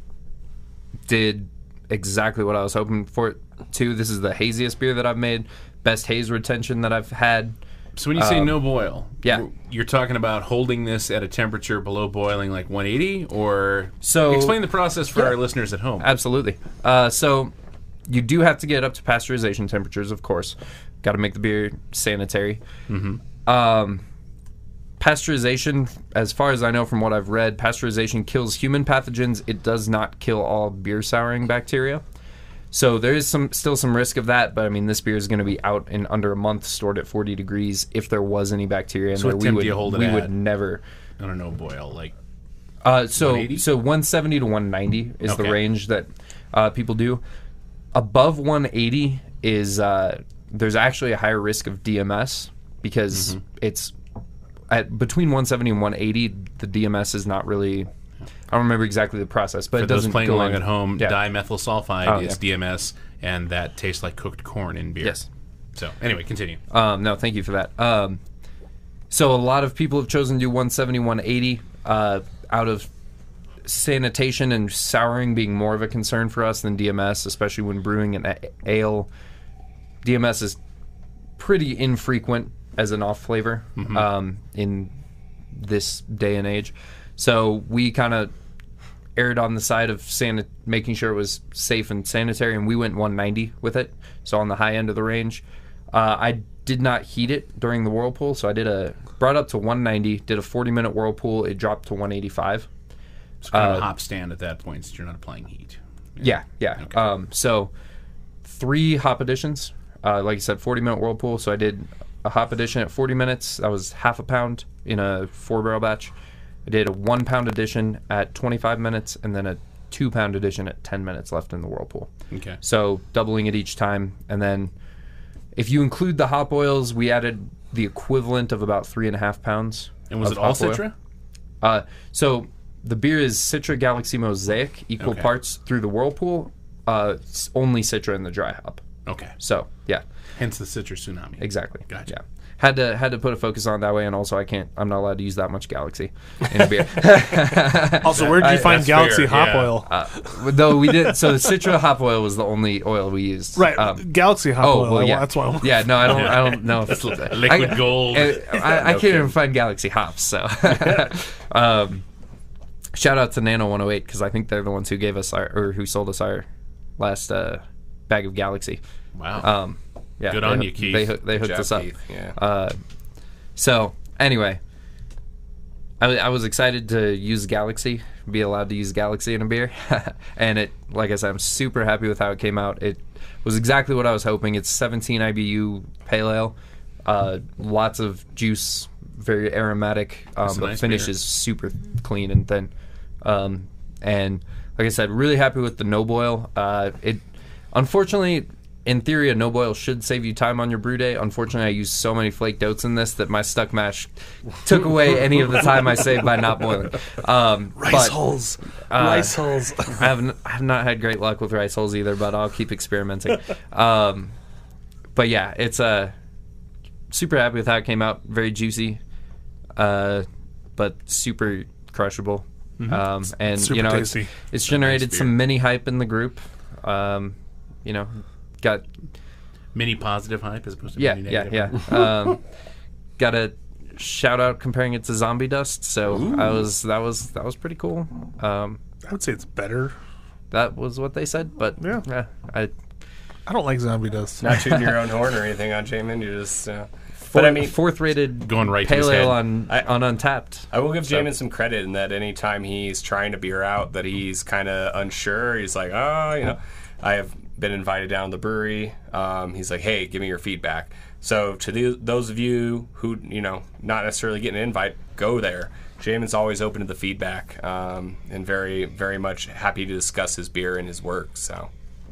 did exactly what I was hoping for it to. This is the haziest beer that I've made. Best haze retention that I've had. So when you say Um, no boil, yeah. you're talking about holding this at a temperature below boiling, like one eighty, or So- explain the process for Yeah. our listeners at home. Absolutely. Uh, so you do have to get up to pasteurization temperatures, of course. Got to make the beer sanitary. Mm-hmm. Um, pasteurization, as far as I know from what I've read, pasteurization kills human pathogens. It does not kill all beer souring bacteria. So there is some still some risk of that, but I mean, this beer is going to be out in under a month, stored at forty degrees. If there was any bacteria in So there, what we temp would do you hold it we at? would never. I don't know, boil like Uh, so one eighty? so one seventy to one ninety is the Okay. range that uh, people do. Above one eighty is uh, there's actually a higher risk of D M S because Mm-hmm. it's at between one seventy and one eighty. The D M S is not really. I don't remember exactly the process, but for it those doesn't playing go along in. at home. Yeah. Dimethyl sulfide Oh, is yeah. D M S, and that tastes like cooked corn in beer. Yes. So anyway, continue. Um, no, thank you for that. Um, so a lot of people have chosen to do one seventy, one eighty uh, out of sanitation and souring being more of a concern for us than D M S, especially when brewing an a- ale. D M S is pretty infrequent as an off flavor Mm-hmm. um, in this day and age. So we kind of erred on the side of sanit- making sure it was safe and sanitary, and we went one ninety with it, so on the high end of the range. Uh, I did not heat it during the whirlpool, so I did a brought up to one ninety, did a forty minute whirlpool, it dropped to one eighty-five. It's kind of uh, a hop stand at that point, since you're not applying heat. Yeah, yeah. Okay. Um, so three hop additions. Uh, like I said, forty minute whirlpool. So I did a hop addition at forty minutes. That was half a pound in a four barrel batch. I did a one pound addition at twenty-five minutes, and then a two pound addition at ten minutes left in the whirlpool. Okay. So doubling it each time, and then if you include the hop oils, we added the equivalent of about three and a half pounds. And was of it all hop oil. Citra? Uh, so the beer is Citra Galaxy Mosaic, equal Okay. parts through the whirlpool. Uh, it's only Citra in the dry hop. Okay. So yeah, Hence the Citra tsunami. exactly. Gotcha. Yeah, had to had to put a focus on it that way, and also I can't. I'm not allowed to use that much Galaxy in a beer. Also, where did you I- find that's Galaxy fair, hop yeah. oil? uh, though we did. So the Citra hop oil was the only oil we used. Right, Um, Galaxy hop oh oil. well, yeah. That's why. I'm, Yeah, no, I don't. I don't know if it's Liquid I, gold. I, I, I No can't even kidding. find Galaxy hops. So, um, shout out to Nano one oh eight because I think they're the ones who gave us our or who sold us our last uh, bag of Galaxy. Wow. Um, yeah, Good they on hoo- you, Keith. They hoo- they hooked Good us job, up. Keith. Yeah. Uh, so anyway, I, w- I was excited to use Galaxy, be allowed to use Galaxy in a beer, and it, like I said, I'm super happy with how it came out. It was exactly what I was hoping. It's seventeen I B U pale ale, uh, lots of juice, very aromatic. Um, It's a the nice finish beer. is super clean and thin, um, and like I said, really happy with the no boil. Uh, it unfortunately. In theory, a no boil should save you time on your brew day. Unfortunately, I used so many flaked oats in this that my stuck mash took away any of the time I saved by not boiling. Um, rice but hulls. uh, rice hulls. I haven't I have not had great luck with rice hulls either, but I'll keep experimenting. Um, but yeah, it's uh, super happy with how it came out. Very juicy, uh, but super crushable. Um, and Super you know, it's, tasty. it's generated beer. some mini hype in the group. Um, you know. Got Mini positive hype as opposed to yeah mini yeah negative. yeah. Um, got a shout out comparing it to Zombie Dust. So I was that was that was pretty cool. Um, I would say it's better. that was what they said, but Yeah. I I don't like zombie dust. Not tooting your own horn or anything on Jamin. You just. Uh, four, but I mean, fourth rated Going right to his pale ale head. on I- on Untapped. I will give So- Jamin some credit in that anytime he's trying to beer out that he's kind of unsure, he's like, oh, you know, I have been invited down to the brewery. Um, he's like, hey, give me your feedback. So to the, those of you who, you know, not necessarily getting an invite, go there. Jamin's always open to the feedback um, and very, very much happy to discuss his beer and his work. So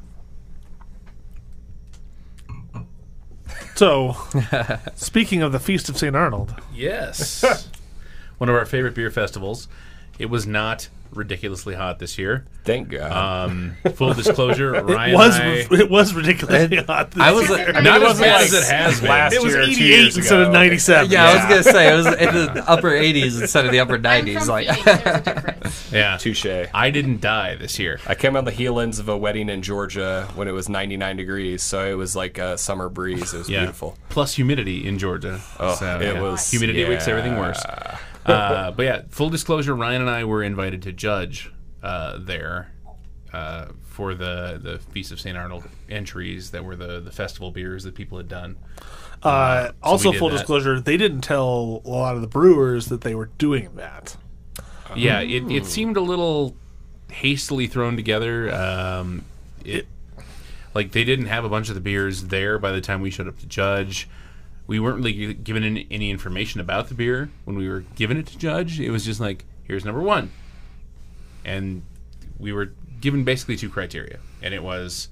So, speaking of the Feast of Saint Arnold, Yes. One of our favorite beer festivals. It was not ridiculously hot this year. thank God. Um, full disclosure, Ryan it was and I, it was ridiculously hot. This I was year. like, I mean, not it as wasn't bad like as it has been. last It was year, two eighty-eight years instead of ago. ninety-seven. yeah, I was Yeah. gonna say it was in the upper eighties instead of the upper I'm nineties. from Like, Phoenix, there's a difference. Yeah. Touche. I didn't die this year. I came on the heel ends of a wedding in Georgia when it was ninety-nine degrees, so it was like a summer breeze. It was Yeah. beautiful. Plus humidity in Georgia. Oh, So, it yeah. was humidity makes yeah. everything worse. Uh, but yeah, full disclosure, Ryan and I were invited to judge uh, there uh, for the the Feast of Saint Arnold entries that were the the festival beers that people had done. Uh, so also, we did full that. disclosure, they didn't tell a lot of the brewers that they were doing that. Yeah, it, it seemed a little hastily thrown together. Um, it like they didn't have a bunch of the beers there by the time we showed up to judge. We weren't really given any, any information about the beer when we were giving it to judge. It was just like, here's number one, and we were given basically two criteria, and it was,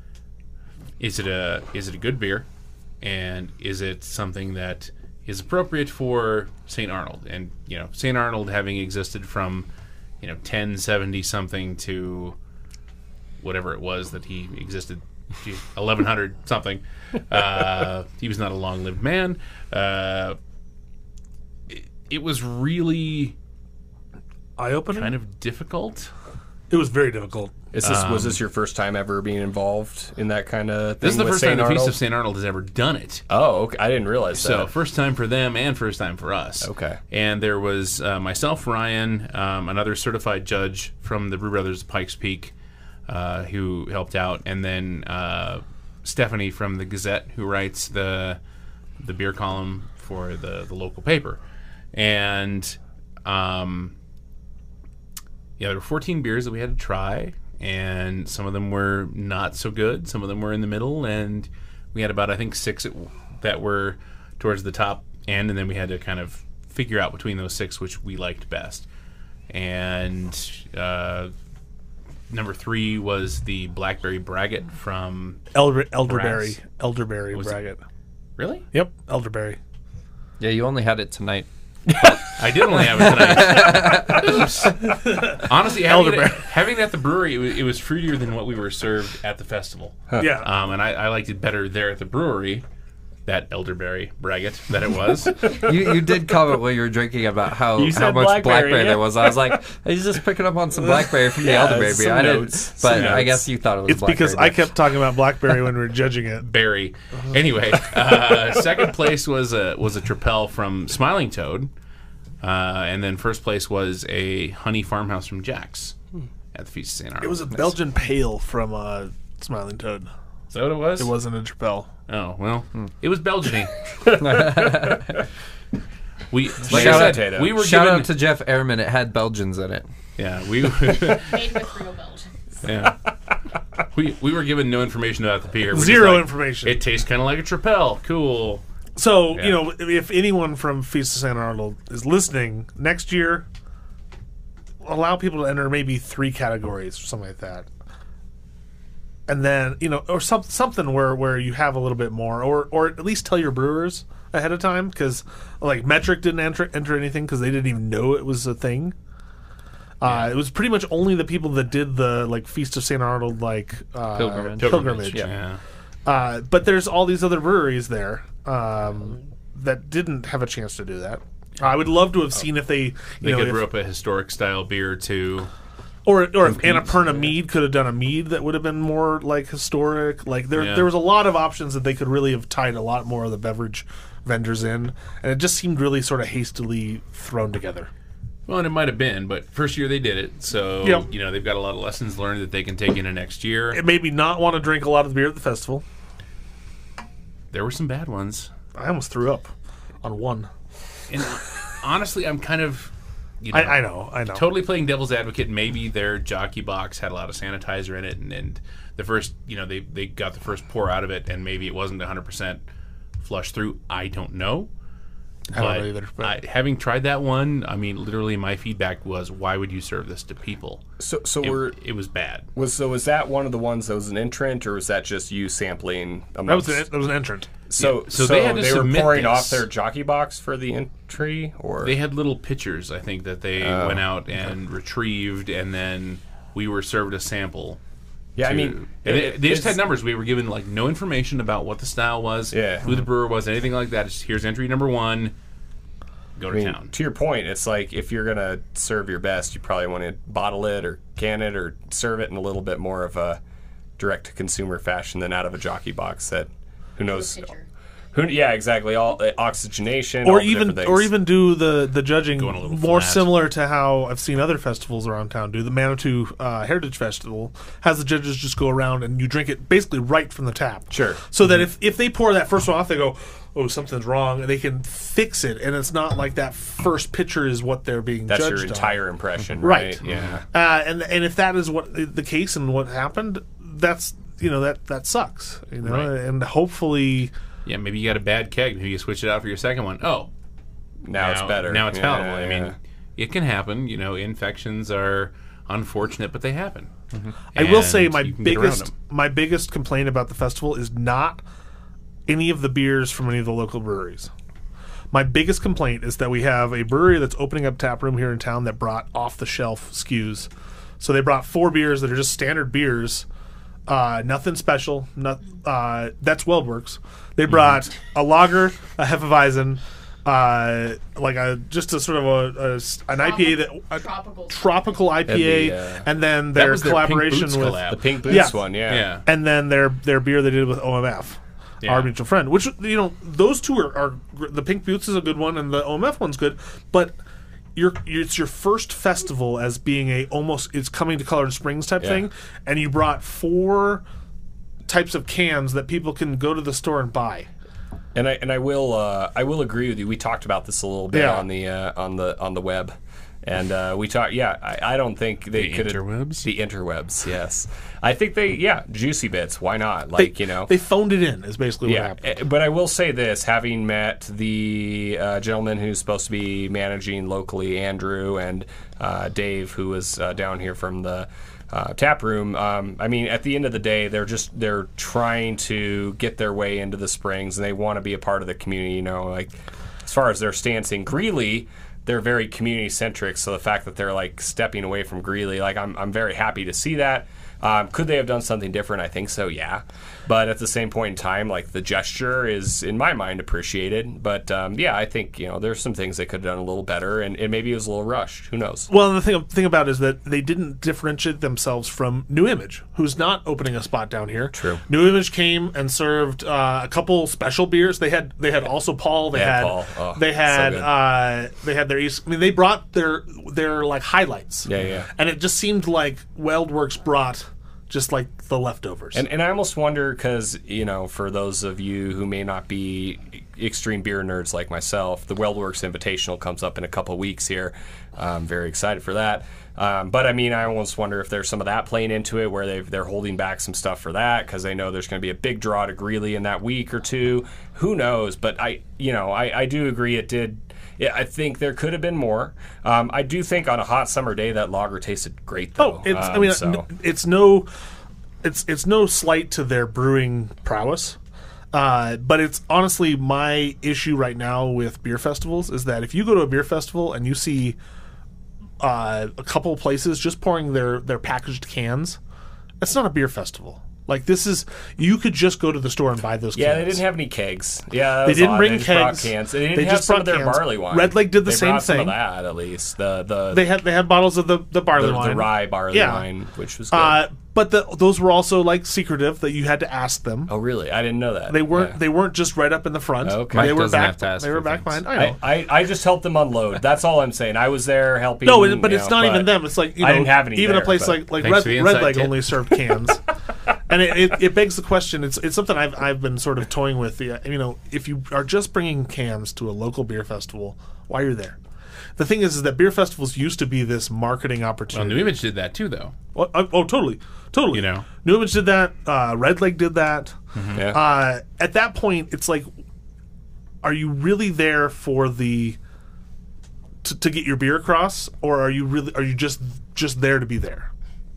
is it a is it a good beer, and is it something that is appropriate for Saint Arnold? And you know, Saint Arnold having existed from, you know, ten seventy something to whatever it was that he existed, eleven hundred something. Uh, he was not a long-lived man. Uh, it, it was really Eye-opening? kind of difficult. It was very difficult. Is this was this your first time ever being involved in that kind of thing? This is the with first Saint time the Feast Arnold? of Saint Arnold has ever done it. Oh, okay. I didn't realize So that. first time for them and first time for us. Okay. And there was uh, myself, Ryan, um, another certified judge from the Brew Brothers Pikes Peak, uh, who helped out, and then uh, Stephanie from the Gazette, who writes the the beer column for the the local paper. And um, yeah, there were fourteen beers that we had to try, and some of them were not so good. Some of them were in the middle, and we had about, I think, six that, that were towards the top end, and then we had to kind of figure out between those six which we liked best. And uh, number three was the Blackberry Braggot from... Elder, elderberry. Brass. Elderberry Was it- braggot. Really? Yep, elderberry. Yeah, you only had it tonight. I did only have it tonight. Oops. Honestly, having it, Elderberry. having it at the brewery, it was, it was fruitier than what we were served at the festival. Yeah. Um, and I, I liked it better there at the brewery, that elderberry braggot that it was. You you did comment while you were drinking about how, You how said much blackberry, blackberry, yeah. there was. I was like, he's just picking up on some blackberry from the Yeah, elderberry beer. some I didn't, notes, but some I notes. guess you thought it was it's blackberry. because I beer. kept talking about blackberry when we were judging it. Berry. Anyway, uh, second place was a was a Tripel from Smiling Toad, uh, and then first place was a Honey Farmhouse from Jack's at the Feast of Saint Arnold. It was a Belgian pale from uh, Smiling Toad. Is that what it was? It wasn't a Tripel. Oh well, it was Belgian-y. we like Shout I out- said, we were Shout given out to Jeff Ehrman. It had Belgians in it. yeah we Made with real Belgians. yeah we we were given no information about the beer. We're just Zero like, information. It tastes kind of like a Tripel. Cool. So, Yeah. you know, if anyone from Feast of Saint Arnold is listening, next year, allow people to enter maybe three categories or something like that. And then, you know, or some, something where, where you have a little bit more, or, or at least tell your brewers ahead of time, because, like, Metric didn't enter, enter anything because they didn't even know it was a thing. Uh, it was pretty much only the people that did the, like, Feast of Saint Arnold, like, uh, Pilgrimage. pilgrimage. Yeah. Uh, but there's all these other breweries there um, that didn't have a chance to do that. I would love to have seen if they, you They know, could if- brew up a historic style beer too. or or if Annapurna Mead could have done a mead that would have been more like historic. Like there, Yeah. there was a lot of options that they could really have tied a lot more of the beverage vendors in, and it just seemed really sort of hastily thrown together. Well, and it might have been, but first year they did it, so Yep. you know they've got a lot of lessons learned that they can take into next year. It made me not want to drink a lot of the beer at the festival. There were some bad ones, I almost threw up on one. and honestly, I'm kind of, you know, I, I know, I know. totally playing devil's advocate. Maybe their jockey box had a lot of sanitizer in it, and, and the first, you know, they they got the first pour out of it, and maybe it wasn't one hundred percent flushed through. I don't know. I don't But know either. But I, having tried that one, I mean, literally, my feedback was, "Why would you serve this to people?" So, so It, we're it was bad. was so was that one of the ones that was an entrant, or was that just you sampling? that was Amongst, an, that was an entrant. so, so so they had to they were submit pouring this. off their jockey box for the entry, or They had little pitchers, I think, that they Oh, went out and retrieved, and then we were served a sample. yeah, I to- mean, and they, it- they just it's- had numbers. We were given like no information about what the style was, Yeah. who the brewer was, anything like that. Just here's entry number one. Go I to mean, town. to your point, it's like if you're gonna serve your best, you probably want to bottle it or can it or serve it in a little bit more of a direct to consumer fashion than out of a jockey box that who knows Pitcher. Who, yeah, exactly. All uh, oxygenation, or all the even different things. or even do the the judging Going a little more flat. similar to how I've seen other festivals around town do. The Manitou uh, Heritage Festival has the judges just go around and you drink it basically right from the tap. Sure. So that if if they pour that first one off, they go, oh, something's wrong, and they can fix it, and it's not like that first pitcher is what they're being That's judged your on. entire impression, Right. right? Yeah. Uh, and and if that is what the case and what happened, that's you know that that sucks. You know, Right. and hopefully. Yeah, maybe you got a bad keg. Maybe you switch it out for your second one. Oh, Now, it's better. Now it's Yeah, palatable. I yeah. mean, it can happen. You know, infections are unfortunate, but they happen. I will And say my you can get around biggest them. my biggest complaint about the festival is not any of the beers from any of the local breweries. My biggest complaint is that we have a brewery that's opening up tap room here in town that brought off the shelf S K Us. So they brought four beers that are just standard beers, uh, nothing special. Not uh, that's WeldWorks. They brought a lager, a Hefeweizen, uh, like a just a sort of a, a s- an I P A that a Tropical. tropical I P A, And the, uh, and then their was their Pink collaboration Boots with collab. The Pink Boots Yeah. one, yeah. Yeah. and then their their beer they did with O M F, Yeah. our mutual friend. Which you know those two are, are gr- the Pink Boots is a good one and the O M F one's good, but you're, you're it's your first festival as being a almost it's coming to Colorado Springs type Yeah. thing, and you brought four types of cans that people can go to the store and buy. And I and I will uh, I will agree with you. We talked about this a little bit Yeah. on the uh, on the on the web, and uh, we talked. Yeah, I, I don't think they The could interwebs? the interwebs. Yes, I think they yeah juicy bits. Why not? They, Like you know. they phoned it in is basically what Yeah, happened. eh, but I will say this: having met the uh, gentleman who's supposed to be managing locally, Andrew, and uh, Dave, who was uh, down here from the uh, tap room. Um, I mean, at the end of the day, they're just they're trying to get their way into the Springs, and they want to be a part of the community. You know, like as far as their stance in Greeley, they're very community centric. So the fact that they're like stepping away from Greeley, like I'm I'm very happy to see that. Um, could they have done something different? I think so, yeah. But at the same point in time, like the gesture is, in my mind, appreciated. But um, yeah, I think you know there's some things they could have done a little better, and, and maybe it was a little rushed. Who knows? Well, the thing thing about it is that they didn't differentiate themselves from New Image, who's not opening a spot down here. True. New Image came and served uh, a couple special beers. They had they had also Paul. They They had had Paul. Oh, they so had good. uh, they had their East. I mean, they brought their their like highlights. Yeah, yeah. And it just seemed like WeldWorks brought just like the leftovers. And, and I almost wonder because, you know, for those of you who may not be extreme beer nerds like myself, the WeldWorks Invitational comes up in a couple weeks here. I'm very excited for that. Um, but, I mean, I almost wonder if there's some of that playing into it where they've, they're holding back some stuff for that because they know there's going to be a big draw to Greeley in that week or two. Who knows? But, I, you know, I, I do agree it did... Yeah, I think there could have been more. Um, I do think on a hot summer day that lager tasted great, though. Oh, it's I Um, mean, so- n- it's no, it's it's no slight to their brewing prowess, uh, but it's honestly my issue right now with beer festivals is that if you go to a beer festival and you see uh, a couple places just pouring their their packaged cans, it's not a beer festival. Like this is, you could just go to the store and buy those. Yeah, cans. they didn't have any kegs. Yeah, that They was didn't odd. bring they just brought kegs. cans. They didn't They have just some of brought their cans. barley wine. Red Lake did the they same brought some thing. of that at least. The the They had they had bottles of the the barley the, wine, the rye barley Yeah. wine, which was good. Uh, but the, those were also like secretive that you had to ask them. oh, really? I didn't know that. They weren't. Yeah. They weren't just right up in the front. Okay. They Mike were doesn't back. have to ask they were for back things. behind. I know. I, I, I just helped them unload. That's all I'm saying. I was there helping. no, it- but you it's know, not even but them. It's like you I know, didn't have any even there, a place but- like like Thanks Red, for the Red insight, Leg Ted. only served cans, and it, it, it begs the question. It's it's something I've I've been sort of toying with. The, you know, if you are just bringing cans to a local beer festival, why are you there? The thing is, is that beer festivals used to be this marketing Well, opportunity. New Image did that too, though. Oh, oh, oh, totally, totally. You know. New Image did that. Uh, Red Leg did that. Yeah. Uh, at that point, it's like, are you really there for the to, to get your beer across, or are you really are you just just there to be there?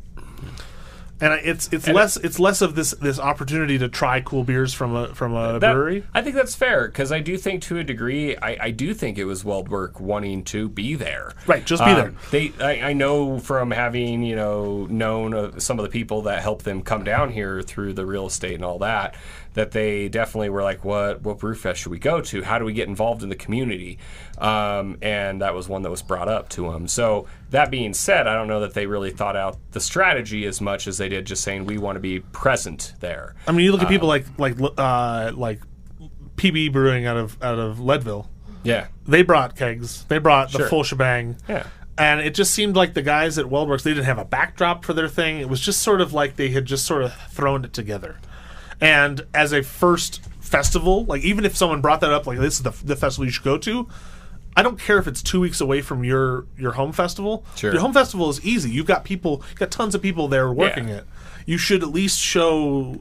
And I, it's it's And less it's less of this this opportunity to try cool beers from a from a That- brewery. I think that's fair because I do think, to a degree, I, I do think it was WeldWork wanting to be there. Right, just be there. They, I, I know from having you know known uh, some of the people that helped them come down here through the real estate and all that, that they definitely were like, what what brewfest should we go to? How do we get involved in the community? Um, and that was one that was brought up to them. So that being said, I don't know that they really thought out the strategy as much as they did just saying we want to be present there. I mean, you look at people like like uh, like P B Brewing out of out of Leadville. Yeah. They brought kegs. They brought the Sure. full shebang. Yeah. And it just seemed like the guys at Wellbrooks, they didn't have a backdrop for their thing. It was just sort of like they had just sort of thrown it together. And as a first festival, like even if someone brought that up, like this is the, the festival you should go to, I don't care if it's two weeks away from your, your home festival. Sure. Your home festival is easy. You've got people, you've got tons of people there working Yeah. it. You should at least show,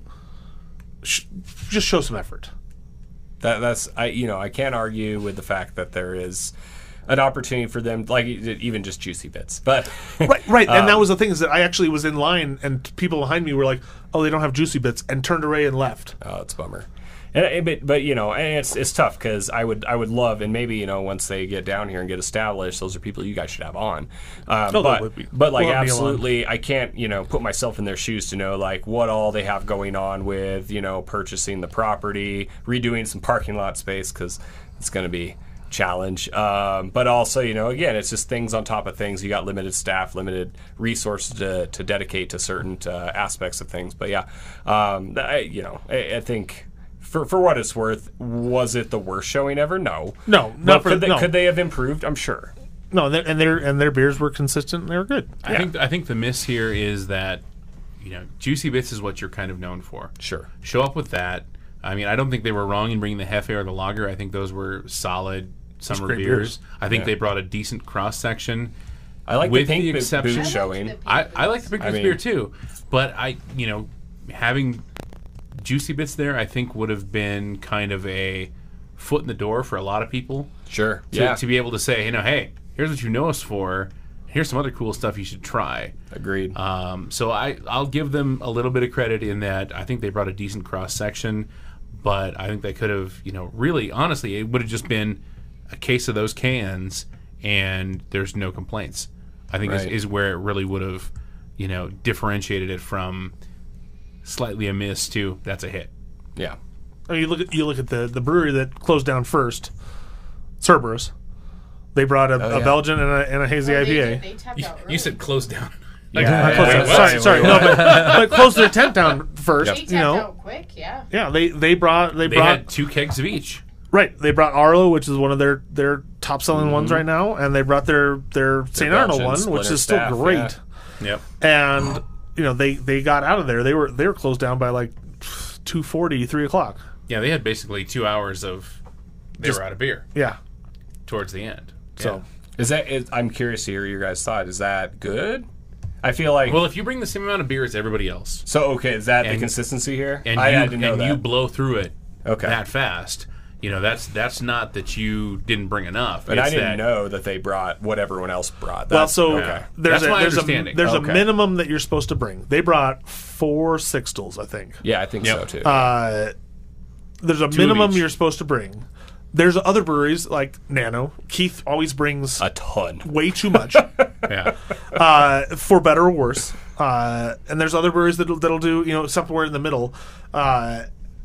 sh- just show some effort. That that's I you know I can't argue with the fact that there is an opportunity for them, like even just Juicy Bits, but Right, right, and that Um, was the thing is that I actually was in line, and people behind me were like, "Oh, they don't have Juicy Bits," and turned away and left. oh, it's a bummer. And, and- but but you know, and it's it's tough because I would I would love, and maybe you know once they get down here and get established, those are people you guys should have on. Um, Oh, they but would be. but like We'll have Neil on. absolutely, I can't you know put myself in their shoes to know like what all they have going on with you know purchasing the property, redoing some parking lot space because it's going to be challenge. Um, but also, you know, again, it's just things on top of things. You got limited staff, limited resources to, to dedicate to certain uh, aspects of things. But yeah, um, I, you know, I, I think for for what it's worth, was it the worst showing ever? No, No, But not for could they, no, could they have improved? I'm sure. no, and their- and their and their beers were consistent. and They were good. I think I think the miss here is that you know Juicy Bits is what you're kind of known for. Sure. Show up with that. I mean, I don't think they were wrong in bringing the Hefe or the Lager. I think those were solid summer great beers. beers. I think Yeah. they brought a decent cross section. I like With the pink the bo- exception- boot I like showing. the- I, I like the Big I Boots mean- beer too, but I you know having Juicy Bits there, I think would have been kind of a foot in the door for a lot of people. Sure. To, yeah. to be able to say, you know, hey, here's what you know us for. Here's some other cool stuff you should try. Agreed. Um, so I, I'll give them a little bit of credit in that I think they brought a decent cross section, but I think they could have, you know, really, honestly, it would have just been a case of those cans and there's no complaints. I think Right. is, is where it really would have, you know, differentiated it from slightly a miss to that's a hit. yeah. I mean, you look at you look at the the brewery that closed down first, Cerberus. They brought a, Oh, a yeah. Belgian and a, and a hazy Well, I P they, A. did- they tapped out early. You said close down. Yeah, Not yeah, closed yeah, down. yeah. Sorry, Wait, sorry, wait, no, wait. but, but closed their tent down first. They tapped You know, out quick, yeah. yeah, they they brought they They brought had two kegs of each. right. They brought Arlo, which is one of their their top selling ones right now, and they brought their their Saint Arnold Belgian one, which splinter is still staff, great. yeah. Yep. And you know, they they got out of there. They were they were closed down by like two forty, three o'clock. Yeah, they had basically two hours of they Just- were out of beer Yeah. towards the end. So Is that? Is, I'm curious to hear your guys' thought. Is that good? I feel like. Well, if you bring the same amount of beer as everybody else, so okay, is that the and- consistency here? and I, you I didn't know and that. you blow through it Okay. that fast, you know that's that's not that you didn't bring enough. But I It's didn't that- know that they brought what everyone else brought. well, That's, so okay. there's That's a my there's a understanding. there's Okay. a minimum that you're supposed to bring. They brought four sixtels, I think. Yeah, I think Yep. so too. Uh, there's a of minimum each. you're supposed to bring. There's other breweries like Nano. Keith always brings a ton. way too much, Yeah. uh, for better or worse. Uh, and there's other breweries that'll, that'll do you know somewhere in the middle. Uh,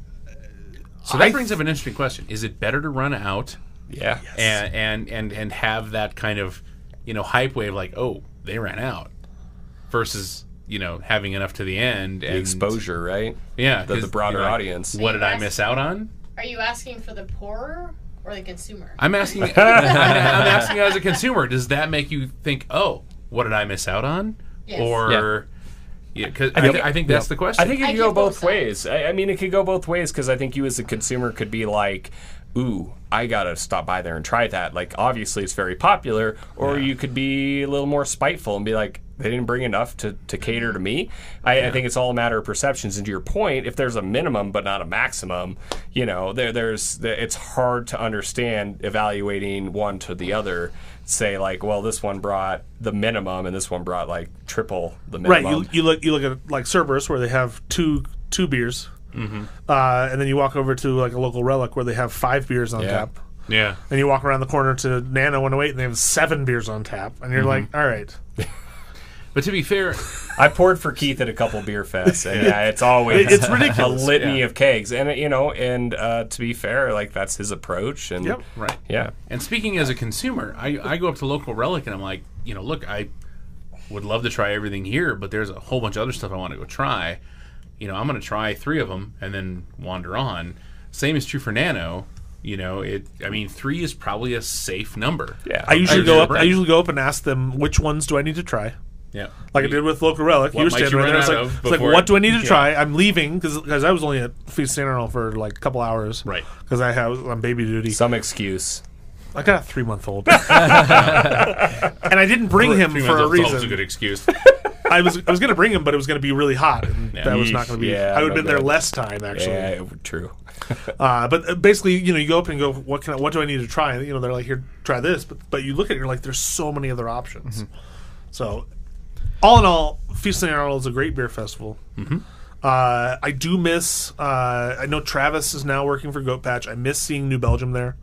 So that I- brings up an interesting question: is it better to run out Yeah. and and and and have that kind of you know hype wave like oh they ran out versus you know having enough to the end and The exposure, right? Yeah, The, the 'cause broader you're like, audience. What did I miss out on? Are you asking for the pourer or the consumer? I'm asking. I'm, I'm asking as a consumer. Does that make you think, oh, what did I miss out on? Yes. Or yeah, because I, think- th- I think that's the question. I think it I could go give both both ways. I, I mean, it could go both ways because I think you as a consumer could be like, ooh, I gotta stop by there and try that. Like, obviously, it's very popular. Or you could be a little more spiteful and be like, they didn't bring enough to, to cater to me. I, I think it's all a matter of perceptions. And to your point, if there's a minimum but not a maximum, you know, there there's the, it's hard to understand evaluating one to the other. Say like, well, this one brought the minimum and this one brought like triple the right. minimum. You, you look you look at like Cerberus where they have two two beers, uh, and then you walk over to like a local Relic where they have five beers on Yeah. tap. yeah. And you walk around the corner to Nano one oh eight and they have seven beers on tap, and you're like, all right. But to be fair, I poured for Keith at a couple beer fests, and yeah, it's always It- it's ridiculous. a litany Yeah. of kegs, and you know, and uh, to be fair, like that's his approach, and Yep. right. yeah, And speaking as a consumer, I, I go up to local Relic and I'm like, you know, look, I would love to try everything here, but there's a whole bunch of other stuff I want to go try. You know, I'm going to try three of them and then wander on. same is true for Nano. You know, it. I mean, three is probably a safe number. Yeah. I usually I go usually up. I brand. usually go up and ask them which ones do I need to try. Yeah, Like I did with Local Relic. What You were might standing you right there. run It's like, out of it's like, before what it- do I need to yeah. try? I'm leaving because I was only at Feast Standard for like a couple hours. Right. Because I have on baby duty. Some excuse. I got a three month old, and I didn't bring him Three for months a old is always reason. a good excuse. I was I was going to bring him, but it was going to be really hot, and Yeah. that was not going to be. Yeah, I would have no been there good. less time actually. Yeah, it- true. Uh, but uh, basically, you know, you go up and go, what can I, what do I need to try? And, you know, they're like, here, try this. But but you look at it, you're like, there's so many other options. Mm-hmm. So, all in all, Feast of Saint Arnold is a great beer festival. Mm-hmm. Uh, I do miss. Uh, I know Travis is now working for Goat Patch. I miss seeing New Belgium there.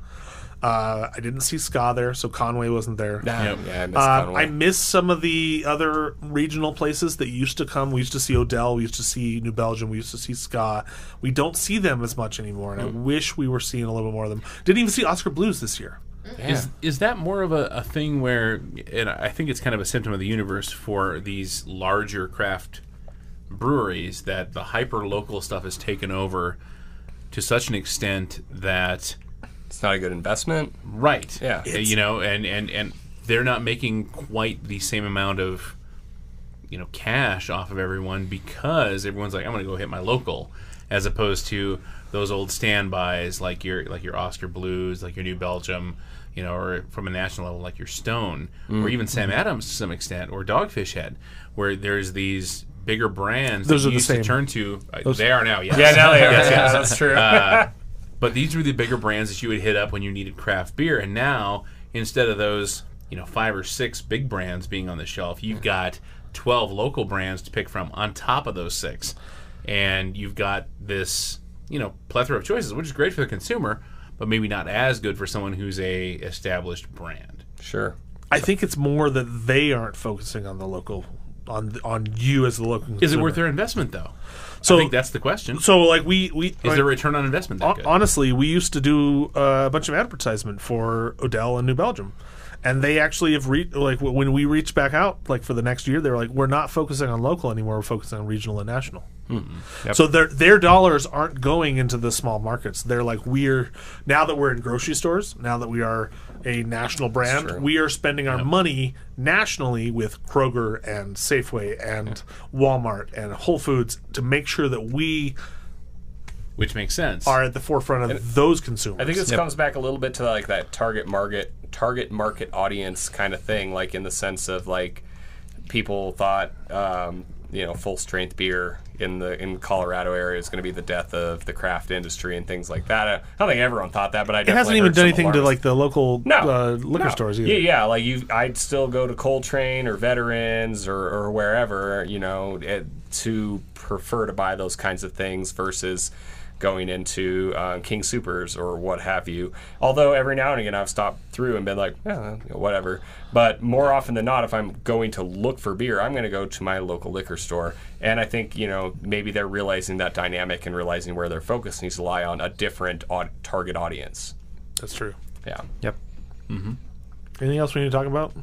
Uh, I didn't see Ska there, so Conway wasn't there. Nah, Yep. Yeah, I miss Uh, Conway. I miss some of the other regional places that used to come. We used to see Odell. We used to see New Belgium. We used to see Ska. We don't see them as much anymore, and I wish we were seeing a little bit more of them. Didn't even see Oscar Blues this year. Is is that more of a, a thing where, and I think it's kind of a symptom of the universe for these larger craft breweries, that the hyper local stuff has taken over to such an extent that It's not a good investment. right, Yeah. uh, you know, and and and they're not making quite the same amount of, you know, cash off of everyone because everyone's like, I'm going to go hit my local, as opposed to those old standbys like your like your Oscar Blues, like your New Belgium, you know, or from a national level like your Stone, or even Sam Adams to some extent, or Dogfish Head, where there's these bigger brands Those that are you the used to same. turn to. Uh, they are now, yes. Yeah, now they are. Yes, Yeah, yes. that's true. Uh, but these were the bigger brands that you would hit up when you needed craft beer, and now instead of those, you know, five or six big brands being on the shelf, you've got twelve local brands to pick from on top of those six, and you've got this, you know, plethora of choices, which is great for the consumer, but maybe not as good for someone who's a established brand. Sure. I think it's more that they aren't focusing on the local, on on you as the local consumer. Is it worth their investment, though? So- I think that's the question. So, like, we... we Is there a return on investment that Hon- good? Honestly, we used to do uh, a bunch of advertisement for Odell and New Belgium, and they actually have re- like w- when we reached back out like for the next year, they were like, we're not focusing on local anymore. We're focusing on regional and national. Yep. So their their dollars aren't going into the small markets. They're like, we're now that we're in grocery stores, now that we are a national brand, true. we are spending our money nationally with Kroger and Safeway and Walmart and Whole Foods to make sure that we Which makes sense. are at the forefront of those consumers. I think this Yep. comes back a little bit to like that target market, target market audience kind of thing, like in the sense of like people thought, um, you know, full strength beer in the in Colorado area is going to be the death of the craft industry and things like that. I don't think everyone thought that, but I It definitely hasn't even heard done some anything to alarms. like the local no, uh, liquor no. stores either. Yeah, yeah, like you, I'd still go to Coltrane or Veterans or, or wherever, you know, it, to prefer to buy those kinds of things versus going into uh, King Supers or what have you. Although every now and again I've stopped through and been like, yeah, you know, whatever. But more often than not, if I'm going to look for beer, I'm going to go to my local liquor store. And I think, you know, maybe they're realizing that dynamic and realizing where their focus needs to lie on a different aud- target audience. That's true. Yeah. Yep. Anything else we need to talk about?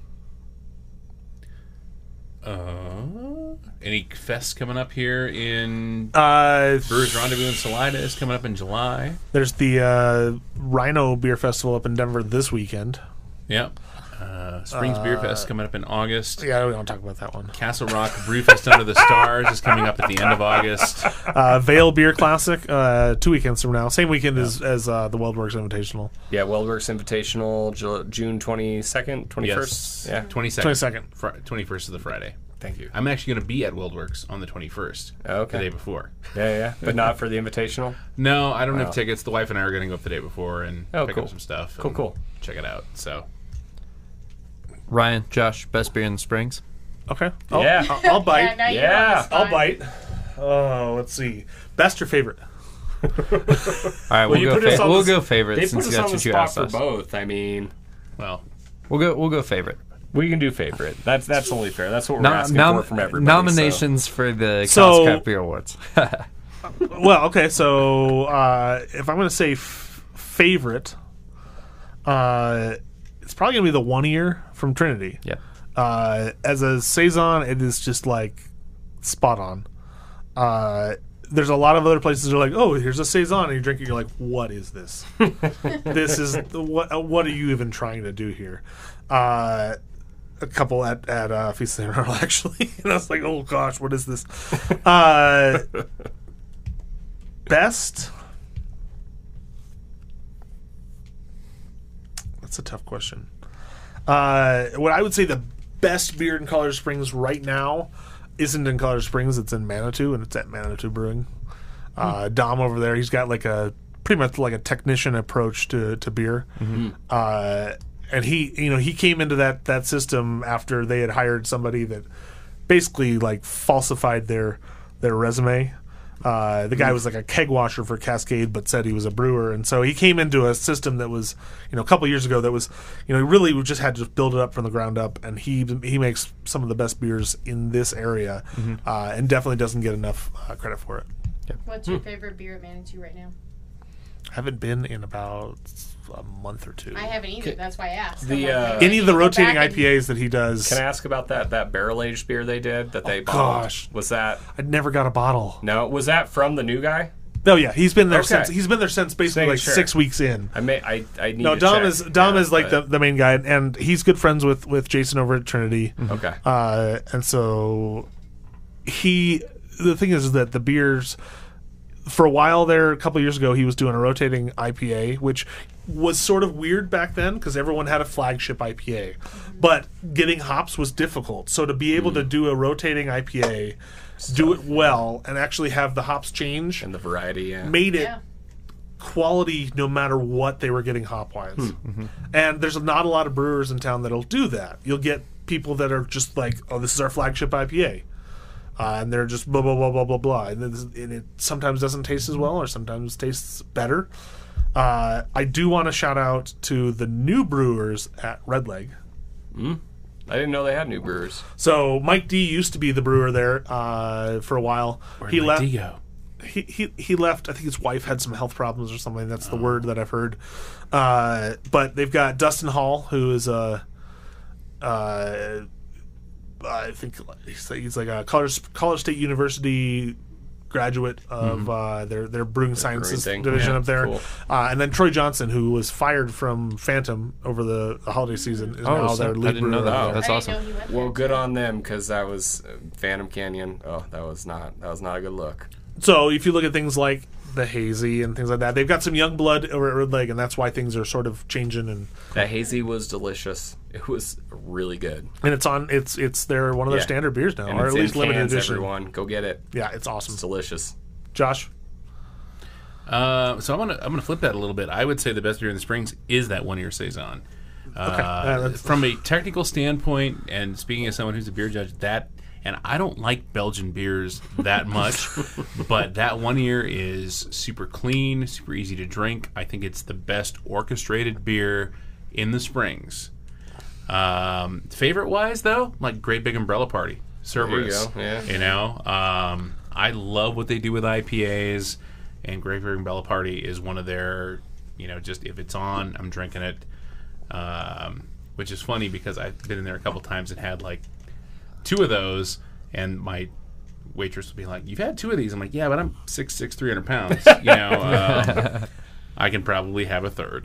Uh, any fests coming up here in Uh, Brewers Rendezvous in Salida is coming up in July. there's the uh, Rhino Beer Festival up in Denver this weekend. Yep. Uh, Springs Beer Fest coming up in August. Yeah, we don't talk about that one. Castle Rock Brew Fest Under the Stars is coming up at the end of August. Uh, Vale Beer Classic, uh, two weekends from now. Same weekend as, as uh, the Weldworks Invitational. Yeah, Weldworks Invitational, Ju- June twenty-second, twenty-first. Yes. Yeah. twenty-second. twenty-second. Fri- twenty-first is the Friday. Thank you. I'm actually going to be at Weldworks on the twenty-first, Okay. the day before. Yeah, yeah, yeah. But not for the Invitational? No, I don't Wow. have tickets. The wife and I are going to go up the day before and Oh, pick cool. up some stuff. Cool, and cool. Check it out. So Ryan, Josh, best beer in the Springs. Okay. I'll, Yeah. I'll, I'll bite. Yeah, now you're Yeah, on the spot. I'll bite. Oh, let's see. Best or favorite? All right, Well, we'll you go. put us Fa- on we'll the s- go favorite They since put us that's on the what you spot asked for us. both. I mean, well, We'll go. We'll go favorite. we can do favorite. That's that's only fair. That's what we're Nom- asking nom- for from everybody. nominations for the So- Chaos Craft Beer Awards. Well, okay, so uh, if I'm going to say f- favorite, uh, it's probably going to be the one year from Trinity. Yeah. Uh, as a saison, it is just like spot on. Uh, there's a lot of other places that are like, oh, here's a saison, and you drink it, you're like, what is this? This is what? What are you even trying to do here? Uh, a couple at at uh, Feast of Saint Arnold actually, and I was like, oh gosh, what is this? Uh, best. That's a tough question. Uh, what I would say the best beer in Colorado Springs right now isn't in Colorado Springs. It's in Manitou, and it's at Manitou Brewing. Uh, Dom over there, he's got like a pretty much like a technician approach to to beer. Mm-hmm. Uh, and he, you know, he came into that that system after they had hired somebody that basically like falsified their their resume. Uh, the guy was like a keg washer for Cascade, but said he was a brewer, and so he came into a system that was, you know, a couple years ago that was, you know, really we just had to build it up from the ground up, and he he makes some of the best beers in this area, mm-hmm. uh, and definitely doesn't get enough uh, credit for it. What's your favorite beer at Manitou right now? I haven't been in about a month or two. I haven't either. That's why I asked. The, like, uh, maybe Any I of the need to go rotating back I P As that he does. Can I ask about that that barrel aged beer they did that they Oh, bottled? gosh. Was that I never got a bottle. no? Was that from the new guy? No, yeah, he's been there Okay. since he's been there since basically Saying like sure. six weeks in. I may I I need No, to Dom check. is Dom Yeah, is like the, but- the main guy, and he's good friends with, with Jason over at Trinity. okay. Uh, and so he, the thing is that the beers, for a while there, a couple years ago, he was doing a rotating I P A, which was sort of weird back then because everyone had a flagship I P A. But getting hops was difficult. So to be able to do a rotating I P A, do it well, and actually have the hops change, And the variety, yeah. made it Yeah. quality no matter what they were getting hop wise. Mm-hmm. And there's not a lot of brewers in town that'll do that. You'll get people that are just like, oh, this is our flagship I P A. Uh, and they're just blah, blah, blah, blah, blah, blah. And, this, and it sometimes doesn't taste as well or sometimes tastes better. Uh, I do want to shout out to the new brewers at Red Leg. I didn't know they had new brewers. So Mike D used to be the brewer there uh, for a while. Where'd he Mike left. D go? He, he he left. I think his wife had some health problems or something. That's the word that I've heard. Uh, but they've got Dustin Hall, who is a, uh, I think he's, he's like a College, College State University graduate of uh, their their brewing sciences brewing thing. division Yeah, up there. cool. Uh, and then Troy Johnson, who was fired from Phantom over the, the holiday season, is Oh, now so- their I lead didn't know brewer. that. Oh. That's I awesome. didn't know he went Well, there. good on them because that was uh, Phantom Canyon. Oh, that was not that was not a good look. So if you look at things like the hazy and things like that, they've got some young blood over at Red Leg, and that's why things are sort of changing. And That hazy was delicious. It was really good. and it's on. It's it's their one of their Yeah. standard beers now, And or it's at least in limited cans, edition. everyone. Go get it. Yeah, it's awesome. It's delicious. Josh, Uh, so I'm gonna I'm gonna flip that a little bit. I would say the best beer in the Springs is that one year saison. Uh, Uh, that's- from a technical standpoint, and speaking as someone who's a beer judge, that and I don't like Belgian beers that much, but that one year is super clean, super easy to drink. I think it's the best orchestrated beer in the Springs. Um, favorite wise though, like Great Big Umbrella Party, Cerberus. go, yeah. You know, um, I love what they do with I P As, and Great Big Umbrella Party is one of their, you know, just if it's on, I'm drinking it. Um, which is funny because I've been in there a couple times and had like two of those, and my waitress would be like, "You've had two of these." I'm like, "Yeah, but I'm six six, three hundred pounds. You know, um, I can probably have a third."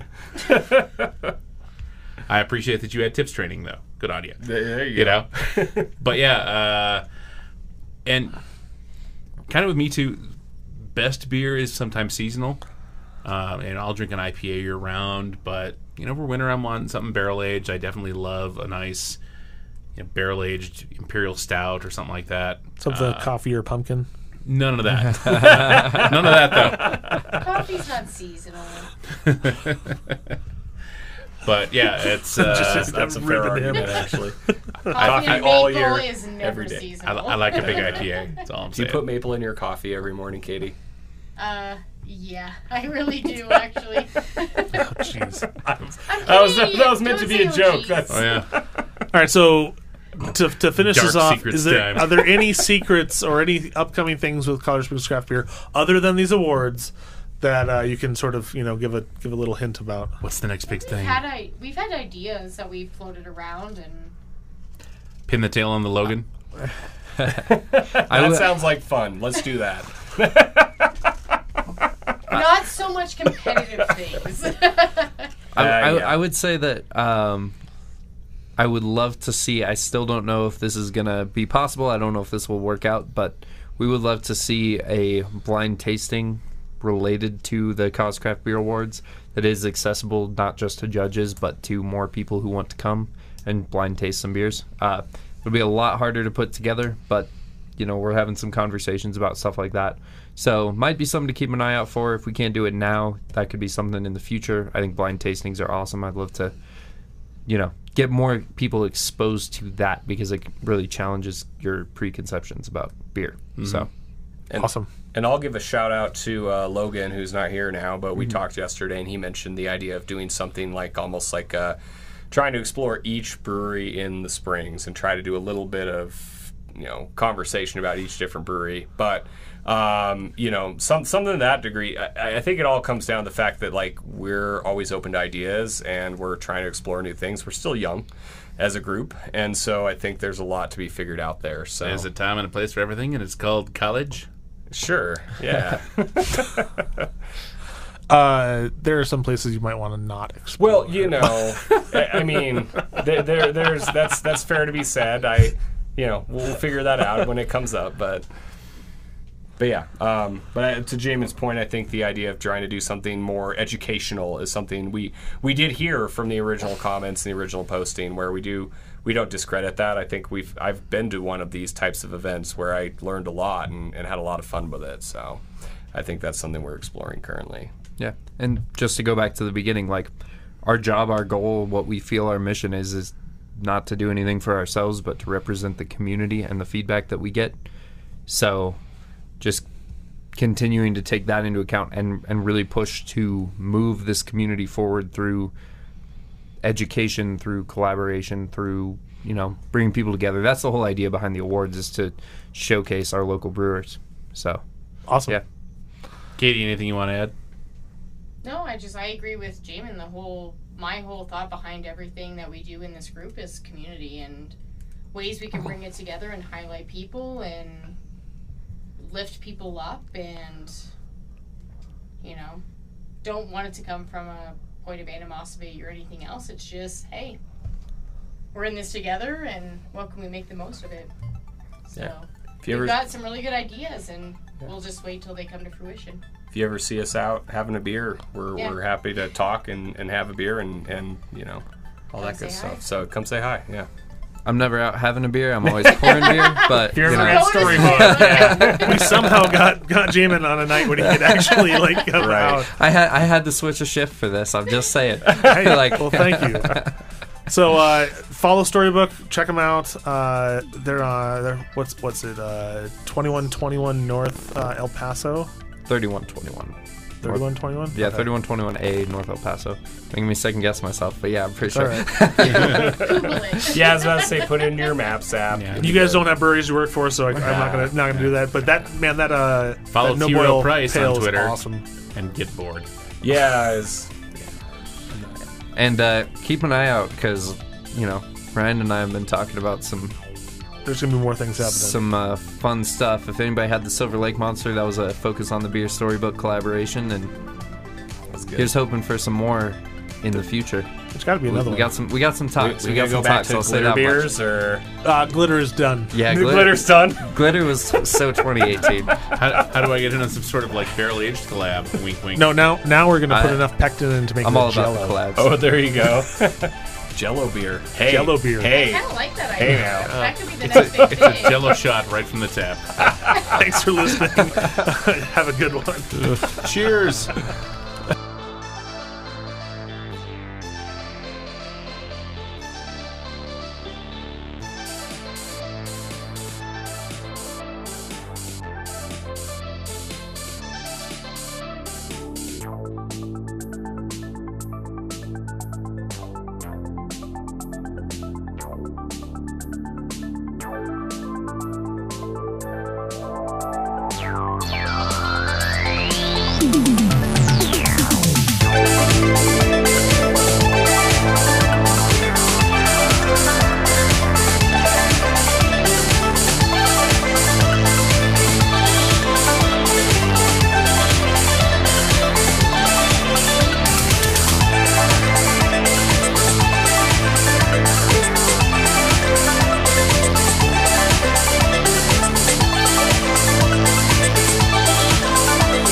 I appreciate that you had tips training though. Good on you. There you You know, but yeah, uh, and kind of with me too. Best beer is sometimes seasonal, uh, and I'll drink an I P A year round. But you know, for winter, I'm wanting something barrel aged. I definitely love a nice, you know, barrel aged imperial stout or something like that. something Uh, coffee or pumpkin. None of that. None of that Coffee's not seasonal. though. But yeah, it's uh, Just- That's a I'm fair ripping him. argument, actually. Coffee and all maple year, is never every day. I, seasonal. I like a big I P A. That's all I'm Do you saying. put maple in your coffee every morning, Katie? Uh, yeah, I really do actually. Oh, jeez. I'm That was Canadian. that was meant to Don't be a say joke. OGs. That's Oh yeah. All right, so to, to finish Dark this off, secrets is there time. are there any secrets or any upcoming things with Colorado Springs Craft Beer other than these awards that uh, you can sort of you know give a give a little hint about? What's the next big We've thing? had I, we've had ideas that we've floated around, and Pin the tail on the Logan. that I, sounds like fun. Let's do that. Not so much competitive things. I, I, yeah. I would say that um, I would love to see. I still don't know if this is gonna be possible. I don't know if this will work out, but we would love to see a blind tasting related to the Cause Craft Beer Awards that is accessible not just to judges, but to more people who want to come and blind taste some beers. Uh, it'll be a lot harder to put together, but you know, we're having some conversations about stuff like that. So might be something to keep an eye out for. If we can't do it now, that could be something in the future. I think blind tastings are awesome. I'd love to, you know, get more people exposed to that because it really challenges your preconceptions about beer. Mm-hmm. So And, Awesome. And I'll give a shout out to uh, Logan, who's not here now, but we mm-hmm. talked yesterday, and he mentioned the idea of doing something like almost like uh, trying to explore each brewery in the Springs and try to do a little bit of, you know, conversation about each different brewery. But um, you know, some something to that degree. I, I think it all comes down to the fact that like we're always open to ideas and we're trying to explore new things. We're still young as a group, and so I think there's a lot to be figured out there. So there's a time and a place for everything, and it's called college. Sure, yeah. Uh, there are some places you might want to not explore. Well, you know, I, I mean, there, there, there's that's that's fair to be said. I, you know, we'll figure that out when it comes up. But, but yeah. Um, but I, to Jamin's point, I think the idea of trying to do something more educational is something we we did hear from the original comments and the original posting, where we do we don't discredit that. I think we've I've been to one of these types of events where I learned a lot and, and had a lot of fun with it. So, I think that's something we're exploring currently. Yeah, and just to go back to the beginning, like our job, our goal, what we feel our mission is, is not to do anything for ourselves, but to represent the community and the feedback that we get. So just continuing to take that into account and, and really push to move this community forward through education, through collaboration, through, you know, bringing people together. That's the whole idea behind the awards, is to showcase our local brewers. So awesome. Yeah. Katie, anything you want to add? No, I just, I agree with Jamin. The whole, my whole thought behind everything that we do in this group is community and ways we can bring it together and highlight people and lift people up and, you know, don't want it to come from a point of animosity or anything else. It's just, hey, we're in this together and what can we make the most of it? So Yeah. If we've you ever, got some really good ideas and we'll just wait till they come to fruition. if you ever see us out having a beer, we're Yeah. we're happy to talk and, and have a beer and, and you know, all Come that good say stuff. hi. So come say hi. Yeah. I'm never out having a beer. I'm always pouring beer, but If you're you ever know. at Storybook, yeah. We somehow got got Jamin on a night when he could actually like come Right. out. I had I had to switch a shift for this. I'm just saying. Hey, Like- well, thank you. So uh, follow Storybook, check them out. Uh, they're uh, they're what's what's it? Uh, twenty-one twenty-one North uh, El Paso. thirty-one twenty-one. thirty-one twenty-one. Yeah, Okay. thirty-one twenty-one A North El Paso. Making me second guess myself, but yeah, I'm pretty All sure. right. Google it. Yeah, I was about to say put it into your Maps app. Yeah. You guys don't have breweries you work for, so I, I'm not gonna not gonna do that. But that man, that uh, Follow that No T Row Boil Price on Pale is Twitter. awesome. And get bored. Yeah, it's, And uh, keep an eye out because, you know, Ryan and I have been talking about some There's gonna be more things happening. some uh, fun stuff. If anybody had the Silver Lake Monster, that was a Focus on the Beer Storybook collaboration, and that's good. here's hoping for some more in the future. There's got to be We, another we one. got some. We got some we, talks. we, We, gotta got go some back talks. to I'll say glitter that beers, much. or uh, glitter is done. Yeah, the glitter, glitter's done. glitter was so twenty eighteen. How, how do I get into some sort of like barrel aged collab? Wink, wink. No, now now we're gonna put I- enough pectin in to make I'm it all Jello. about the collabs. Oh, there you go. Jello beer. Hey, Jello beer. I Hey, kind of like that Hey, idea. now. That could be the next big It's a thing. Jello shot right from the tap. Thanks for listening. Have a good one. Cheers.